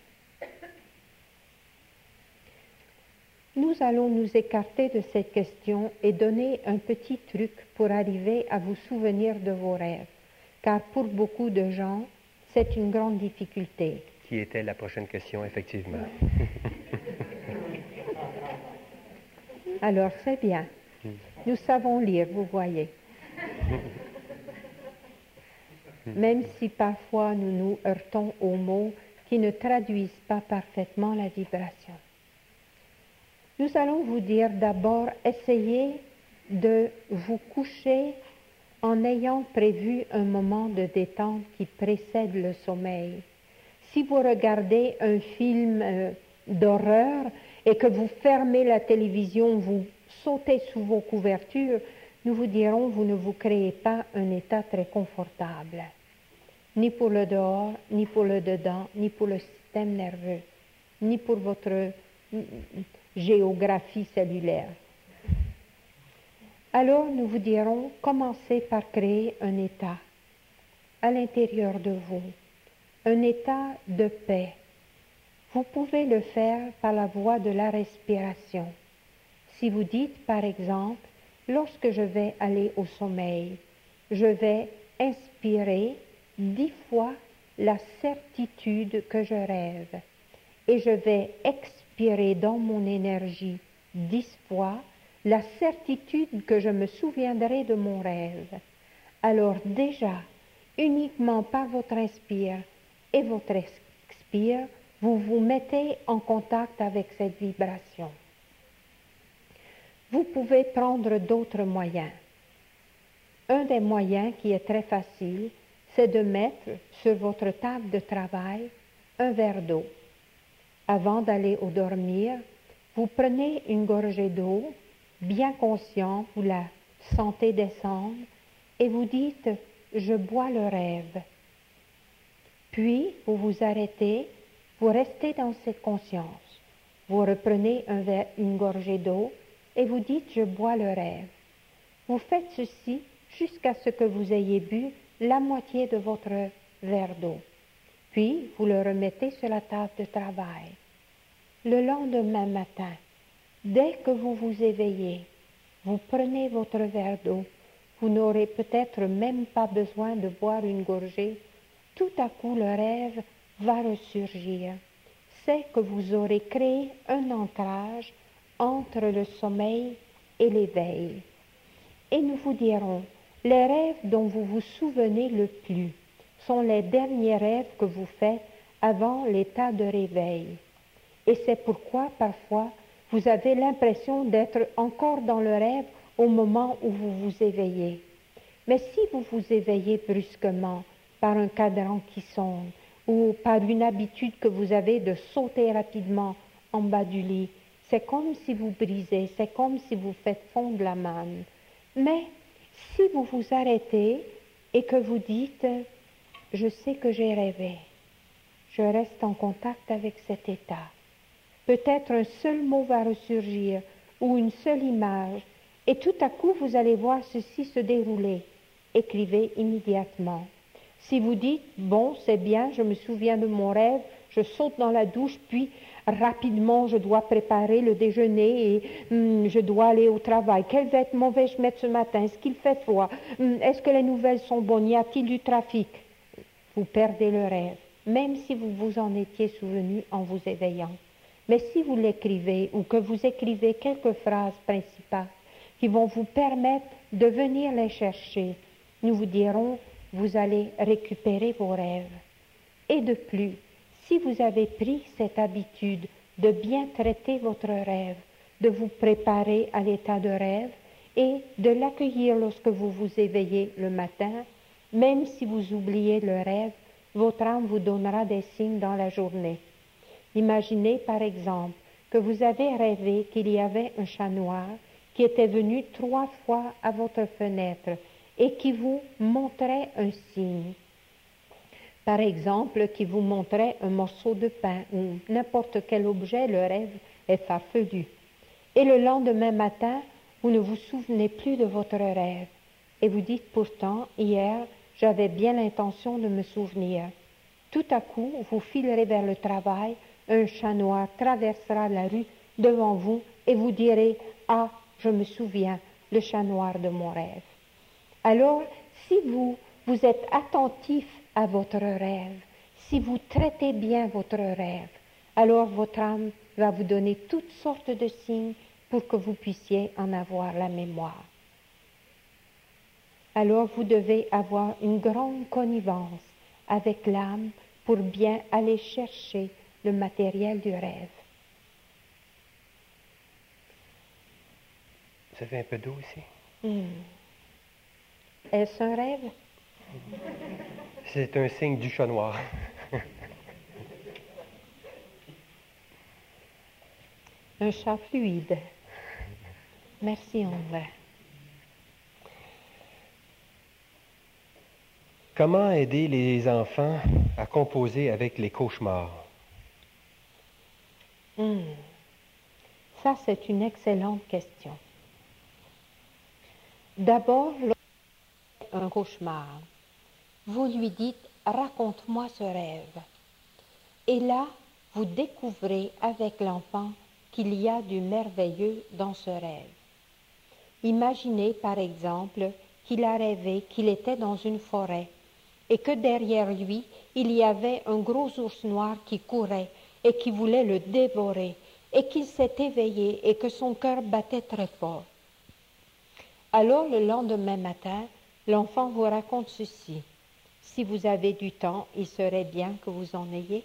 Nous allons nous écarter de cette question et donner un petit truc pour arriver à vous souvenir de vos rêves. Car pour beaucoup de gens, c'est une grande difficulté. Qui était la prochaine question, effectivement. Alors, c'est bien. Nous savons lire, vous voyez. Même si parfois nous nous heurtons aux mots qui ne traduisent pas parfaitement la vibration. Nous allons vous dire d'abord, essayez de vous coucher en ayant prévu un moment de détente qui précède le sommeil. Si vous regardez un film d'horreur et que vous fermez la télévision, vous sautez sous vos couvertures, nous vous dirons, vous ne vous créez pas un état très confortable, ni pour le dehors, ni pour le dedans, ni pour le système nerveux, ni pour votre géographie cellulaire. Alors nous vous dirons, commencez par créer un état à l'intérieur de vous, un état de paix. Vous pouvez le faire par la voie de la respiration. Si vous dites, par exemple, lorsque je vais aller au sommeil, je vais inspirer 10 fois la certitude que je rêve et je vais expirer dans mon énergie 10 fois la certitude que je me souviendrai de mon rêve. Alors déjà, uniquement par votre inspire et votre expire, vous vous mettez en contact avec cette vibration. Vous pouvez prendre d'autres moyens. Un des moyens qui est très facile, c'est de mettre sur votre table de travail un verre d'eau. Avant d'aller au dormir, vous prenez une gorgée d'eau, bien conscient, vous la sentez descendre, et vous dites « je bois le rêve ». Puis, vous vous arrêtez, vous restez dans cette conscience. Vous reprenez une gorgée d'eau et vous dites « je bois le rêve ». Vous faites ceci jusqu'à ce que vous ayez bu la moitié de votre verre d'eau. Puis, vous le remettez sur la table de travail. Le lendemain matin, dès que vous vous éveillez, vous prenez votre verre d'eau. Vous n'aurez peut-être même pas besoin de boire une gorgée. Tout à coup, le rêve va ressurgir. C'est que vous aurez créé un ancrage entre le sommeil et l'éveil. Et nous vous dirons, les rêves dont vous vous souvenez le plus sont les derniers rêves que vous faites avant l'état de réveil. Et c'est pourquoi, parfois, vous avez l'impression d'être encore dans le rêve au moment où vous vous éveillez. Mais si vous vous éveillez brusquement par un cadran qui sonne ou par une habitude que vous avez de sauter rapidement en bas du lit, c'est comme si vous brisez, c'est comme si vous faites fondre la manne. Mais si vous vous arrêtez et que vous dites « je sais que j'ai rêvé », je reste en contact avec cet état. Peut-être un seul mot va ressurgir ou une seule image et tout à coup vous allez voir ceci se dérouler. Écrivez immédiatement. Si vous dites « bon, c'est bien, je me souviens de mon rêve, je saute dans la douche, puis rapidement je dois préparer le déjeuner et je dois aller au travail. Quels vêtements vais-je mettre ce matin? Est-ce qu'il fait froid? Est-ce que les nouvelles sont bonnes? Y a-t-il du trafic ?» Vous perdez le rêve, même si vous vous en étiez souvenu en vous éveillant. Mais si vous l'écrivez ou que vous écrivez quelques phrases principales qui vont vous permettre de venir les chercher, nous vous dirons, vous allez récupérer vos rêves. Et de plus, si vous avez pris cette habitude de bien traiter votre rêve, de vous préparer à l'état de rêve et de l'accueillir lorsque vous vous éveillez le matin, même si vous oubliez le rêve, votre âme vous donnera des signes dans la journée. Imaginez par exemple que vous avez rêvé qu'il y avait un chat noir qui était venu 3 fois à votre fenêtre et qui vous montrait un signe. Par exemple, qui vous montrait un morceau de pain ou n'importe quel objet, le rêve est farfelu. Et le lendemain matin, vous ne vous souvenez plus de votre rêve. Et vous dites pourtant, hier, j'avais bien l'intention de me souvenir. Tout à coup, vous filerez vers le travail, un chat noir traversera la rue devant vous et vous direz « Ah, je me souviens, le chat noir de mon rêve. » Alors, si vous êtes attentif à votre rêve, si vous traitez bien votre rêve, alors votre âme va vous donner toutes sortes de signes pour que vous puissiez en avoir la mémoire. Alors vous devez avoir une grande connivence avec l'âme pour bien aller chercher le matériel du rêve. Vous avez un peu d'eau ici? Est-ce un rêve? C'est un signe du chat noir. Un chat fluide. Merci, André. Comment aider les enfants à composer avec les cauchemars? Ça, c'est une excellente question. D'abord, lorsqu'il y a un cauchemar, vous lui dites « raconte-moi ce rêve ». Et là, vous découvrez avec l'enfant qu'il y a du merveilleux dans ce rêve. Imaginez par exemple qu'il a rêvé qu'il était dans une forêt et que derrière lui, il y avait un gros ours noir qui courait et qui voulait le dévorer et qu'il s'est éveillé et que son cœur battait très fort. Alors le lendemain matin, l'enfant vous raconte ceci. Si vous avez du temps, il serait bien que vous en ayez.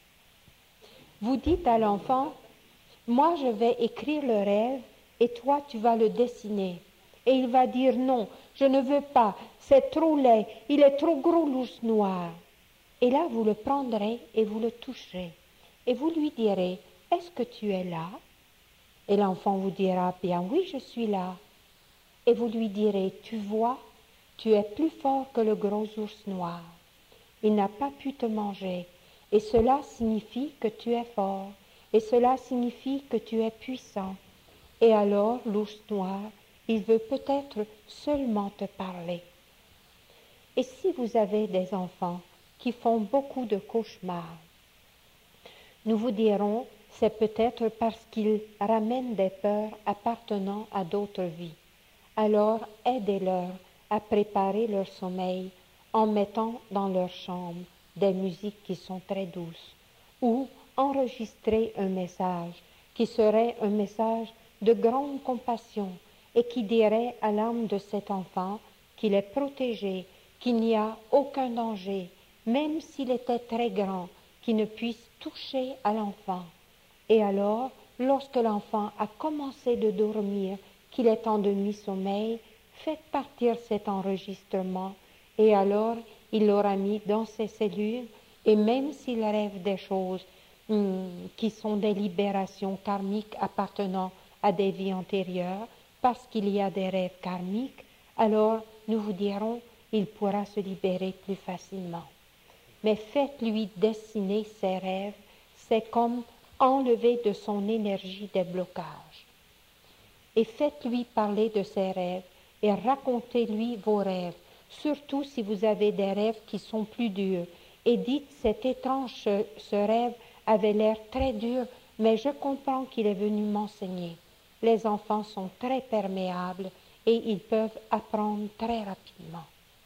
Vous dites à l'enfant, moi je vais écrire le rêve et toi tu vas le dessiner. Et il va dire non, je ne veux pas, c'est trop laid, il est trop gros l'ours noir. Et là vous le prendrez et vous le toucherez. Et vous lui direz, est-ce que tu es là? Et l'enfant vous dira, bien oui, je suis là. Et vous lui direz, tu vois, tu es plus fort que le gros ours noir. Il n'a pas pu te manger. Et cela signifie que tu es fort. Et cela signifie que tu es puissant. Et alors, l'ours noir, il veut peut-être seulement te parler. Et si vous avez des enfants qui font beaucoup de cauchemars, nous vous dirons, c'est peut-être parce qu'ils ramènent des peurs appartenant à d'autres vies. Alors, aidez-leur à préparer leur sommeil en mettant dans leur chambre des musiques qui sont très douces ou enregistrer un message qui serait un message de grande compassion et qui dirait à l'âme de cet enfant qu'il est protégé, qu'il n'y a aucun danger, même s'il était très grand, qui ne puisse toucher à l'enfant. Et alors, lorsque l'enfant a commencé de dormir, qu'il est en demi-sommeil, faites partir cet enregistrement et alors il l'aura mis dans ses cellules et même s'il rêve des choses qui sont des libérations karmiques appartenant à des vies antérieures, parce qu'il y a des rêves karmiques, alors nous vous dirons, il pourra se libérer plus facilement. Mais faites-lui dessiner ses rêves, c'est comme enlever de son énergie des blocages. Et faites-lui parler de ses rêves et racontez-lui vos rêves, surtout si vous avez des rêves qui sont plus durs. Et dites, c'est étrange, ce rêve avait l'air très dur, mais je comprends qu'il est venu m'enseigner. Les enfants sont très perméables et ils peuvent apprendre très rapidement.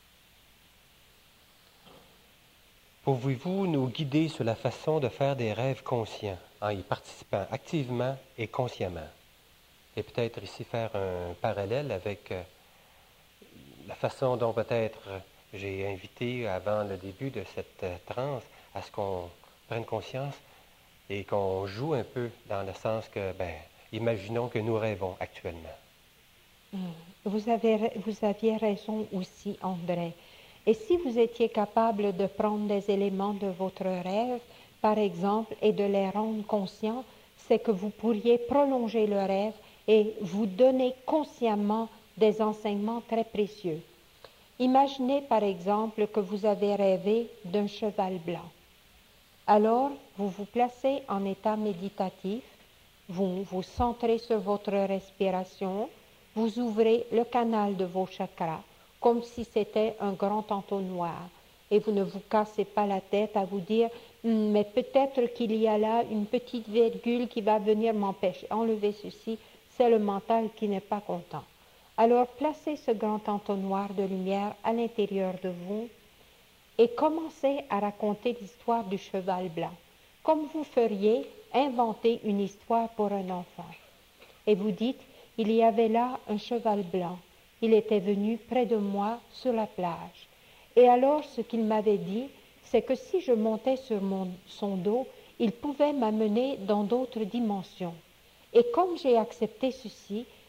Pouvez-vous nous guider sur la façon de faire des rêves conscients en y participant activement et consciemment? Et peut-être ici faire un parallèle avec la façon dont peut-être j'ai invité avant le début de cette transe à ce qu'on prenne conscience et qu'on joue un peu dans le sens que, imaginons que nous rêvons actuellement. Vous aviez raison aussi, André. Et si vous étiez capable de prendre des éléments de votre rêve, par exemple, et de les rendre conscients, c'est que vous pourriez prolonger le rêve et vous donner consciemment des enseignements très précieux. Imaginez par exemple que vous avez rêvé d'un cheval blanc. Alors, vous vous placez en état méditatif, vous vous centrez sur votre respiration, vous ouvrez le canal de vos chakras, comme si c'était un grand entonnoir. Et vous ne vous cassez pas la tête à vous dire « mais peut-être qu'il y a là une petite virgule qui va venir m'empêcher. Enlevez ceci, c'est le mental qui n'est pas content. » Alors placez ce grand entonnoir de lumière à l'intérieur de vous et commencez à raconter l'histoire du cheval blanc. Comme vous feriez inventer une histoire pour un enfant. Et vous dites, il y avait là un cheval blanc. Il était venu près de moi sur la plage. Et alors ce qu'il m'avait dit, c'est que si je montais sur son dos, il pouvait m'amener dans d'autres dimensions. Et comme j'ai accepté ceci,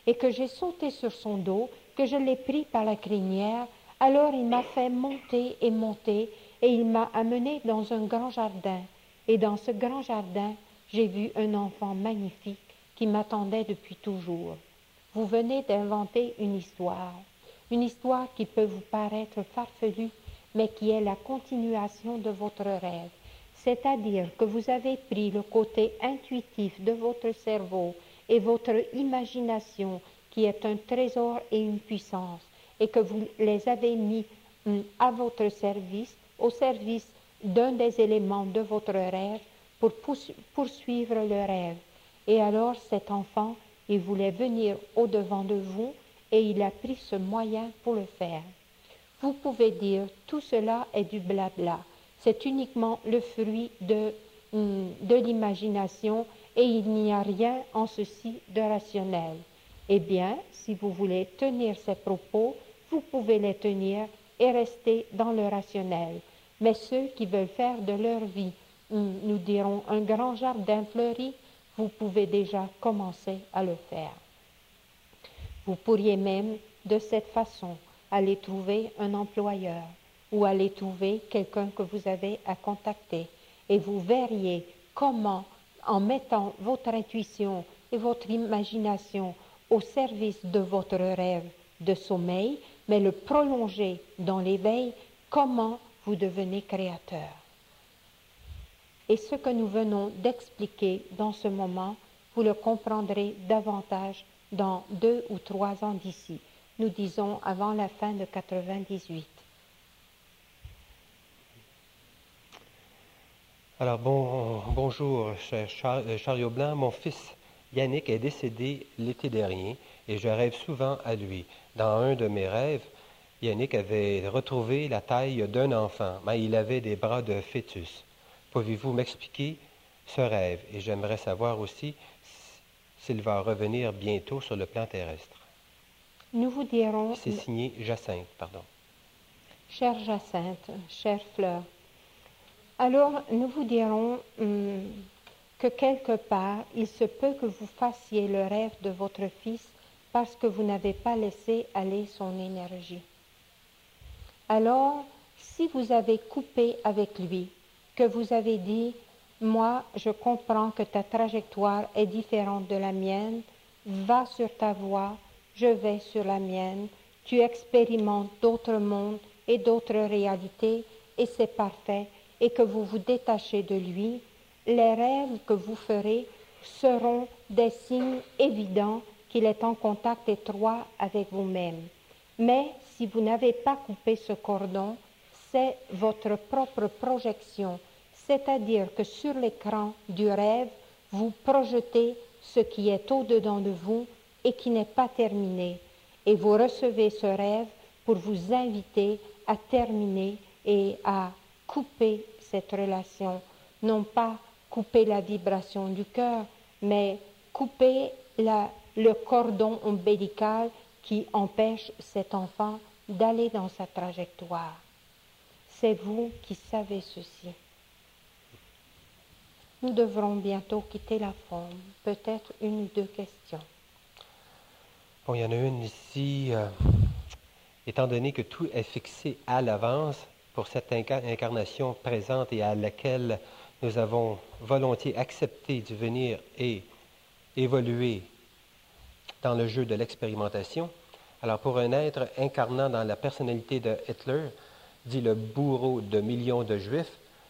et que j'ai sauté sur son dos, que je l'ai pris par la crinière, alors il m'a fait monter, et il m'a amené dans un grand jardin. Et dans ce grand jardin, j'ai vu un enfant magnifique qui m'attendait depuis toujours. Vous venez d'inventer une histoire qui peut vous paraître farfelue, mais qui est la continuation de votre rêve. C'est-à-dire que vous avez pris le côté intuitif de votre cerveau et votre imagination, qui est un trésor et une puissance, et que vous les avez mis à votre service, au service d'un des éléments de votre rêve, pour poursuivre le rêve. Et alors cet enfant, il voulait venir au-devant de vous, et il a pris ce moyen pour le faire. Vous pouvez dire, tout cela est du blabla. C'est uniquement le fruit de l'imagination, et il n'y a rien en ceci de rationnel. Eh bien, si vous voulez tenir ces propos, vous pouvez les tenir et rester dans le rationnel. Mais ceux qui veulent faire de leur vie, nous dirons, un grand jardin fleuri, vous pouvez déjà commencer à le faire. Vous pourriez même, de cette façon, aller trouver un employeur ou aller trouver quelqu'un que vous avez à contacter, et vous verriez comment, en mettant votre intuition et votre imagination au service de votre rêve de sommeil, mais le prolonger dans l'éveil, comment vous devenez créateur. Et ce que nous venons d'expliquer dans ce moment, vous le comprendrez davantage dans 2 ou 3 ans d'ici. Nous disons avant la fin de 98. Alors, bonjour, cher Chariot Blanc. Mon fils Yannick est décédé l'été dernier et je rêve souvent à lui. Dans un de mes rêves, Yannick avait retrouvé la taille d'un enfant, mais il avait des bras de fœtus. Pouvez-vous m'expliquer ce rêve? Et j'aimerais savoir aussi s'il va revenir bientôt sur le plan terrestre. Nous vous dirons... C'est signé Jacinthe, pardon. Chère Jacinthe, chère Fleur, alors nous vous dirons que quelque part, il se peut que vous fassiez le rêve de votre fils parce que vous n'avez pas laissé aller son énergie. Alors, si vous avez coupé avec lui, que vous avez dit, moi, je comprends que ta trajectoire est différente de la mienne, va sur ta voie, je vais sur la mienne, tu expérimentes d'autres mondes et d'autres réalités, et c'est parfait, et que vous vous détachez de lui, les rêves que vous ferez seront des signes évidents qu'il est en contact étroit avec vous-même. Mais si vous n'avez pas coupé ce cordon, c'est votre propre projection, c'est-à-dire que sur l'écran du rêve, vous projetez ce qui est au-dedans de vous et qui n'est pas terminé. Et vous recevez ce rêve pour vous inviter à terminer et à couper cette relation. Non pas couper la vibration du cœur, mais couper le cordon ombilical qui empêche cet enfant d'aller dans sa trajectoire. C'est vous qui savez ceci. Nous devrons bientôt quitter la forme. Peut-être 1 ou 2 questions. Bon, il y en a une ici. Étant donné que tout est fixé à l'avance pour cette incarnation présente et à laquelle nous avons volontiers accepté de venir et évoluer dans le jeu de l'expérimentation, alors pour un être incarnant dans la personnalité de Hitler, dit le bourreau de millions de Juifs,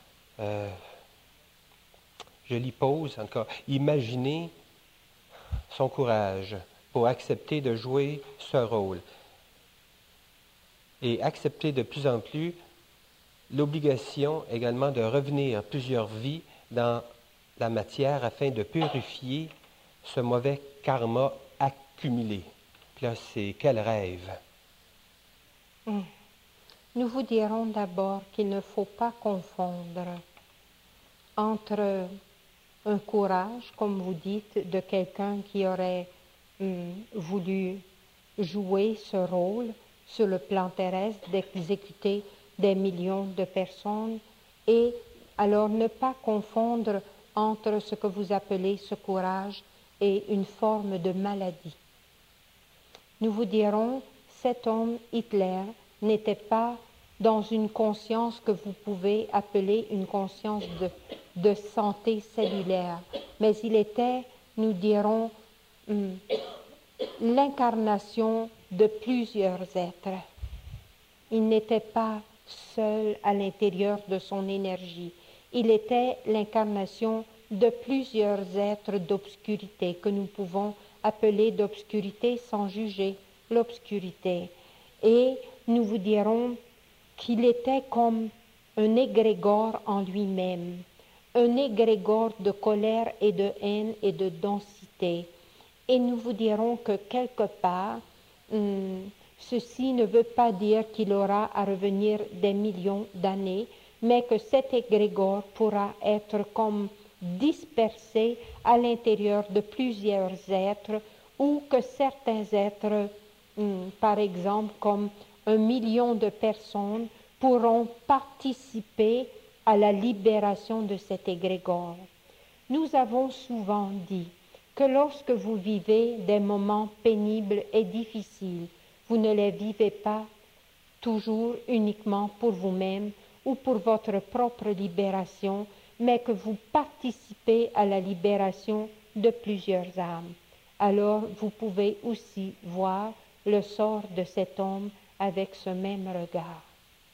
je l'y pose, en tout cas, imaginez son courage pour accepter de jouer ce rôle et accepter de plus en plus l'obligation également de revenir plusieurs vies dans la matière afin de purifier ce mauvais karma accumulé. Puis là, c'est quel rêve? Nous vous dirons d'abord qu'il ne faut pas confondre entre un courage, comme vous dites, de quelqu'un qui aurait voulu jouer ce rôle sur le plan terrestre, d'exécuter des millions de personnes, et alors ne pas confondre entre ce que vous appelez ce courage et une forme de maladie. nous vous dirons, cet homme, Hitler, n'était pas dans une conscience que vous pouvez appeler une conscience de santé cellulaire, mais il était, nous dirons, l'incarnation de plusieurs êtres. Il n'était pas seul à l'intérieur de son énergie. Il était l'incarnation de plusieurs êtres d'obscurité que nous pouvons appeler d'obscurité sans juger l'obscurité. Et nous vous dirons qu'il était comme un égrégore en lui-même, un égrégore de colère et de haine et de densité. Et nous vous dirons que quelque part, ceci ne veut pas dire qu'il aura à revenir des millions d'années, mais que cet égrégore pourra être comme dispersé à l'intérieur de plusieurs êtres, ou que certains êtres, par exemple comme 1 million de personnes, pourront participer à la libération de cet égrégore. Nous avons souvent dit que lorsque vous vivez des moments pénibles et difficiles, vous ne les vivez pas toujours uniquement pour vous-même ou pour votre propre libération, mais que vous participez à la libération de plusieurs âmes. Alors vous pouvez aussi voir le sort de cet homme avec ce même regard.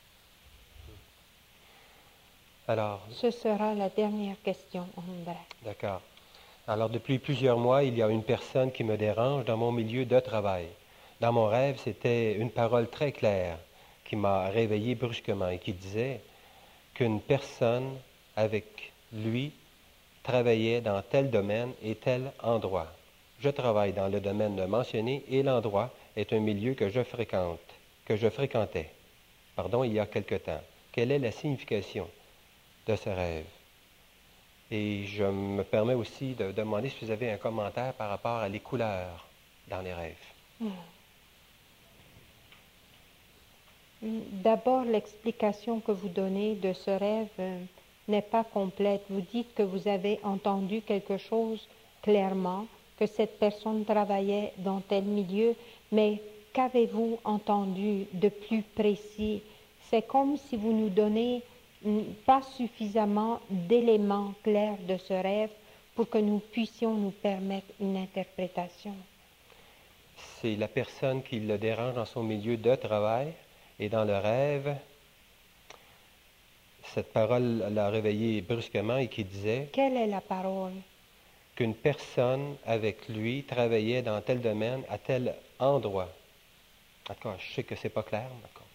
Alors, ce sera la dernière question, André. D'accord. Alors, depuis plusieurs mois, il y a une personne qui me dérange dans mon milieu de travail. Dans mon rêve, c'était une parole très claire qui m'a réveillé brusquement et qui disait qu'une personne avec lui travaillait dans tel domaine et tel endroit. Je travaille dans le domaine mentionné et l'endroit est un milieu que je fréquentais, il y a quelque temps. Quelle est la signification de ce rêve? Et je me permets aussi de demander si vous avez un commentaire par rapport à les couleurs dans les rêves. D'abord, l'explication que vous donnez de ce rêve n'est pas complète. Vous dites que vous avez entendu quelque chose clairement, que cette personne travaillait dans tel milieu, mais qu'avez-vous entendu de plus précis? C'est comme si vous nous donnez pas suffisamment d'éléments clairs de ce rêve pour que nous puissions nous permettre une interprétation. C'est la personne qui le dérange dans son milieu de travail et dans le rêve, cette parole l'a réveillé brusquement et qui disait... Quelle est la parole? Qu'une personne avec lui travaillait dans tel domaine à tel endroit. En tout cas, je sais que c'est pas clair.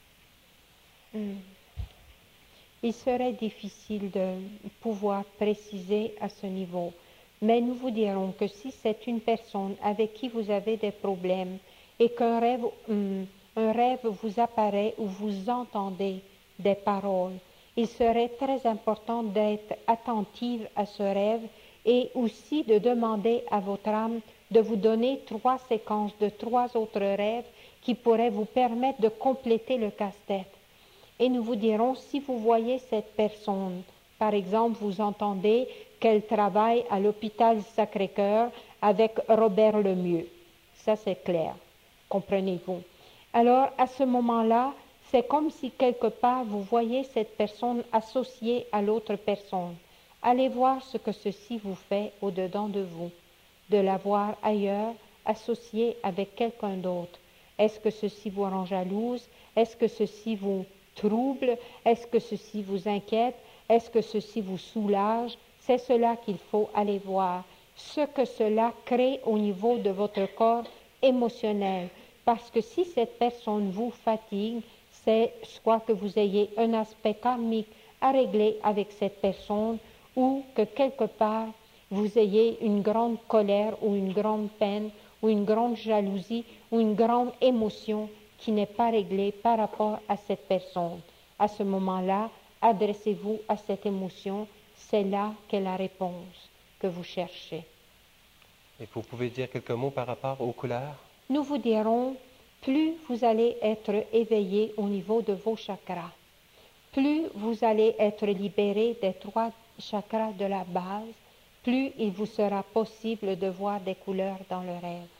Il serait difficile de pouvoir préciser à ce niveau. Mais nous vous dirons que si c'est une personne avec qui vous avez des problèmes et qu'un rêve vous apparaît ou vous entendez des paroles, il serait très important d'être attentive à ce rêve et aussi de demander à votre âme de vous donner 3 séquences de 3 autres rêves qui pourraient vous permettre de compléter le casse-tête. Et nous vous dirons, si vous voyez cette personne, par exemple, vous entendez qu'elle travaille à l'hôpital Sacré-Cœur avec Robert Lemieux. Ça, c'est clair. Comprenez-vous? Alors, à ce moment-là, c'est comme si quelque part, vous voyez cette personne associée à l'autre personne. Allez voir ce que ceci vous fait au-dedans de vous, de la voir ailleurs, associée avec quelqu'un d'autre. Est-ce que ceci vous rend jalouse? Est-ce que ceci vous trouble? Est-ce que ceci vous inquiète? Est-ce que ceci vous soulage? C'est cela qu'il faut aller voir. Ce que cela crée au niveau de votre corps émotionnel. Parce que si cette personne vous fatigue, c'est soit que vous ayez un aspect karmique à régler avec cette personne ou que quelque part vous ayez une grande colère ou une grande peine ou une grande jalousie ou une grande émotion qui n'est pas réglée par rapport à cette personne. À ce moment-là, adressez-vous à cette émotion, c'est là qu'est la réponse que vous cherchez. Et vous pouvez dire quelques mots par rapport aux couleurs? Nous vous dirons, plus vous allez être éveillé au niveau de vos chakras, plus vous allez être libéré des 3 chakras de la base, plus il vous sera possible de voir des couleurs dans le rêve.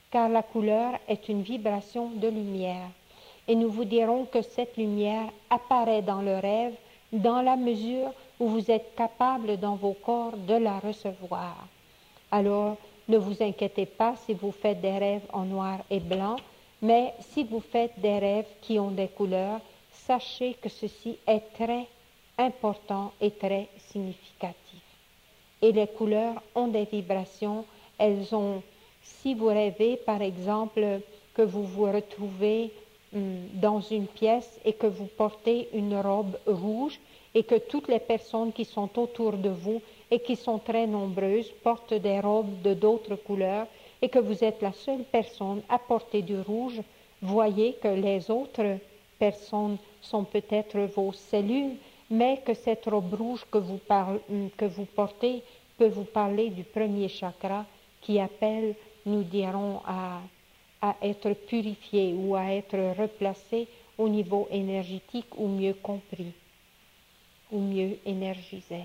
car la couleur est une vibration de lumière. Et nous vous dirons que cette lumière apparaît dans le rêve dans la mesure où vous êtes capable dans vos corps de la recevoir. Alors, ne vous inquiétez pas si vous faites des rêves en noir et blanc, mais si vous faites des rêves qui ont des couleurs, sachez que ceci est très important et très significatif. Et les couleurs ont des vibrations, elles ont, si vous rêvez par exemple que vous vous retrouvez dans une pièce et que vous portez une robe rouge et que toutes les personnes qui sont autour de vous et qui sont très nombreuses portent des robes de d'autres couleurs et que vous êtes la seule personne à porter du rouge, voyez que les autres personnes sont peut-être vos cellules, mais que cette robe rouge que vous portez peut vous parler du premier chakra qui appelle, nous dirons, à être purifié ou à être replacé au niveau énergétique ou mieux compris, ou mieux énergisé.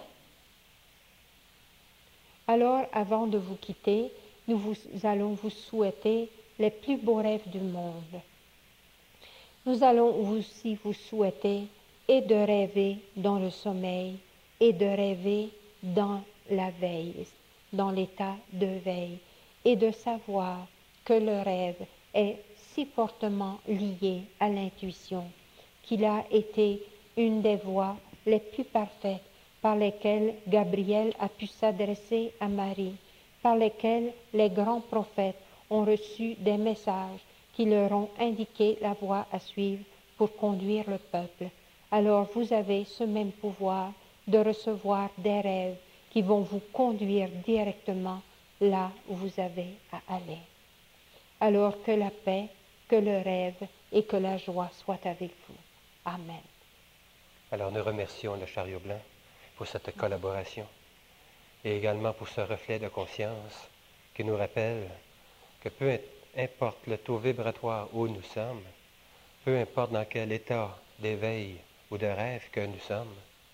Alors, avant de vous quitter, nous allons vous souhaiter les plus beaux rêves du monde. Nous allons aussi vous souhaiter et de rêver dans le sommeil et de rêver dans la veille, dans l'état de veille, et de savoir que le rêve est si fortement lié à l'intuition qu'il a été une des voies les plus parfaites par lesquelles Gabriel a pu s'adresser à Marie, par lesquelles les grands prophètes ont reçu des messages qui leur ont indiqué la voie à suivre pour conduire le peuple. Alors vous avez ce même pouvoir de recevoir des rêves qui vont vous conduire directement là où vous avez à aller. Alors que la paix, que le rêve et que la joie soient avec vous. Amen. Alors nous remercions le chariot blanc pour cette collaboration et également pour ce reflet de conscience qui nous rappelle que peu importe le taux vibratoire où nous sommes, peu importe dans quel état d'éveil ou de rêve que nous sommes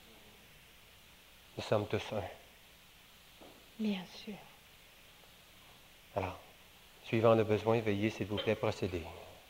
tous un. Bien sûr. Alors, suivant le besoin, veuillez s'il vous plaît procéder.